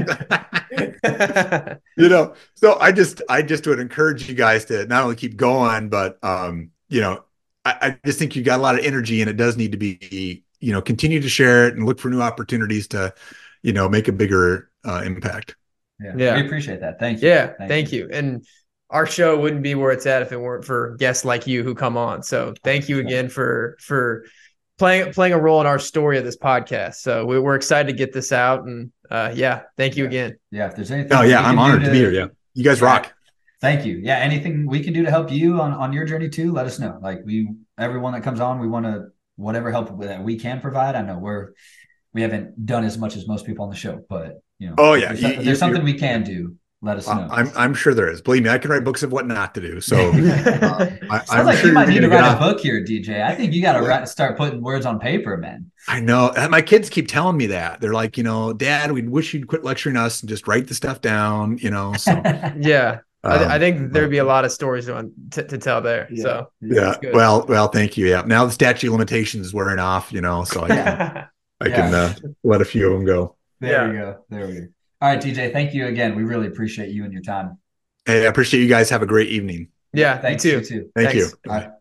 Exactly. You know, so I just I just would encourage you guys to not only keep going, but um, you know, I, I just think you got a lot of energy, and it does need to be, you know, continue to share it and look for new opportunities to, you know, make a bigger uh, impact. Yeah. Yeah. We appreciate that. Thank you. Yeah, thank you. And our show wouldn't be where it's at if it weren't for guests like you who come on. So thank you again for for playing playing a role in our story of this podcast. So we, we're excited to get this out, and uh, yeah, thank you Yeah. again. Yeah. If there's anything, Oh we yeah, can I'm do honored to, to be here. Yeah, you guys Yeah. rock. Thank you. Yeah. Anything we can do to help you on, on your journey too, let us know. Like we, everyone that comes on, we want to, whatever help that we can provide. I know we're, we haven't done as much as most people on the show, but you know, Oh if yeah, there's, you, if you, there's something you're- we can do, let us know. I'm I'm sure there is. Believe me, I can write books of what not to do. So um, I, Sounds I'm like sure you might you're need to gonna get write a off. book here, D J. I think you got to Yeah. write, start putting words on paper, man. I know. Uh, My kids keep telling me that. They're like, you know, Dad, we wish you'd quit lecturing us and just write the stuff down. You know, so Yeah, I, th- I um, think there'd but- be a lot of stories to, to, to tell there. Yeah. So yeah. good. Well, well, thank you. Yeah. Now the statute of limitations is wearing off. You know, so I can I can Yeah. uh, let a few of them go. There Yeah. we go. There we go. All right, D J, thank you again. We really appreciate you and your time. Hey, I appreciate you guys. Have a great evening. Yeah, Thanks. you too. You too. Thank Thanks. you. Bye.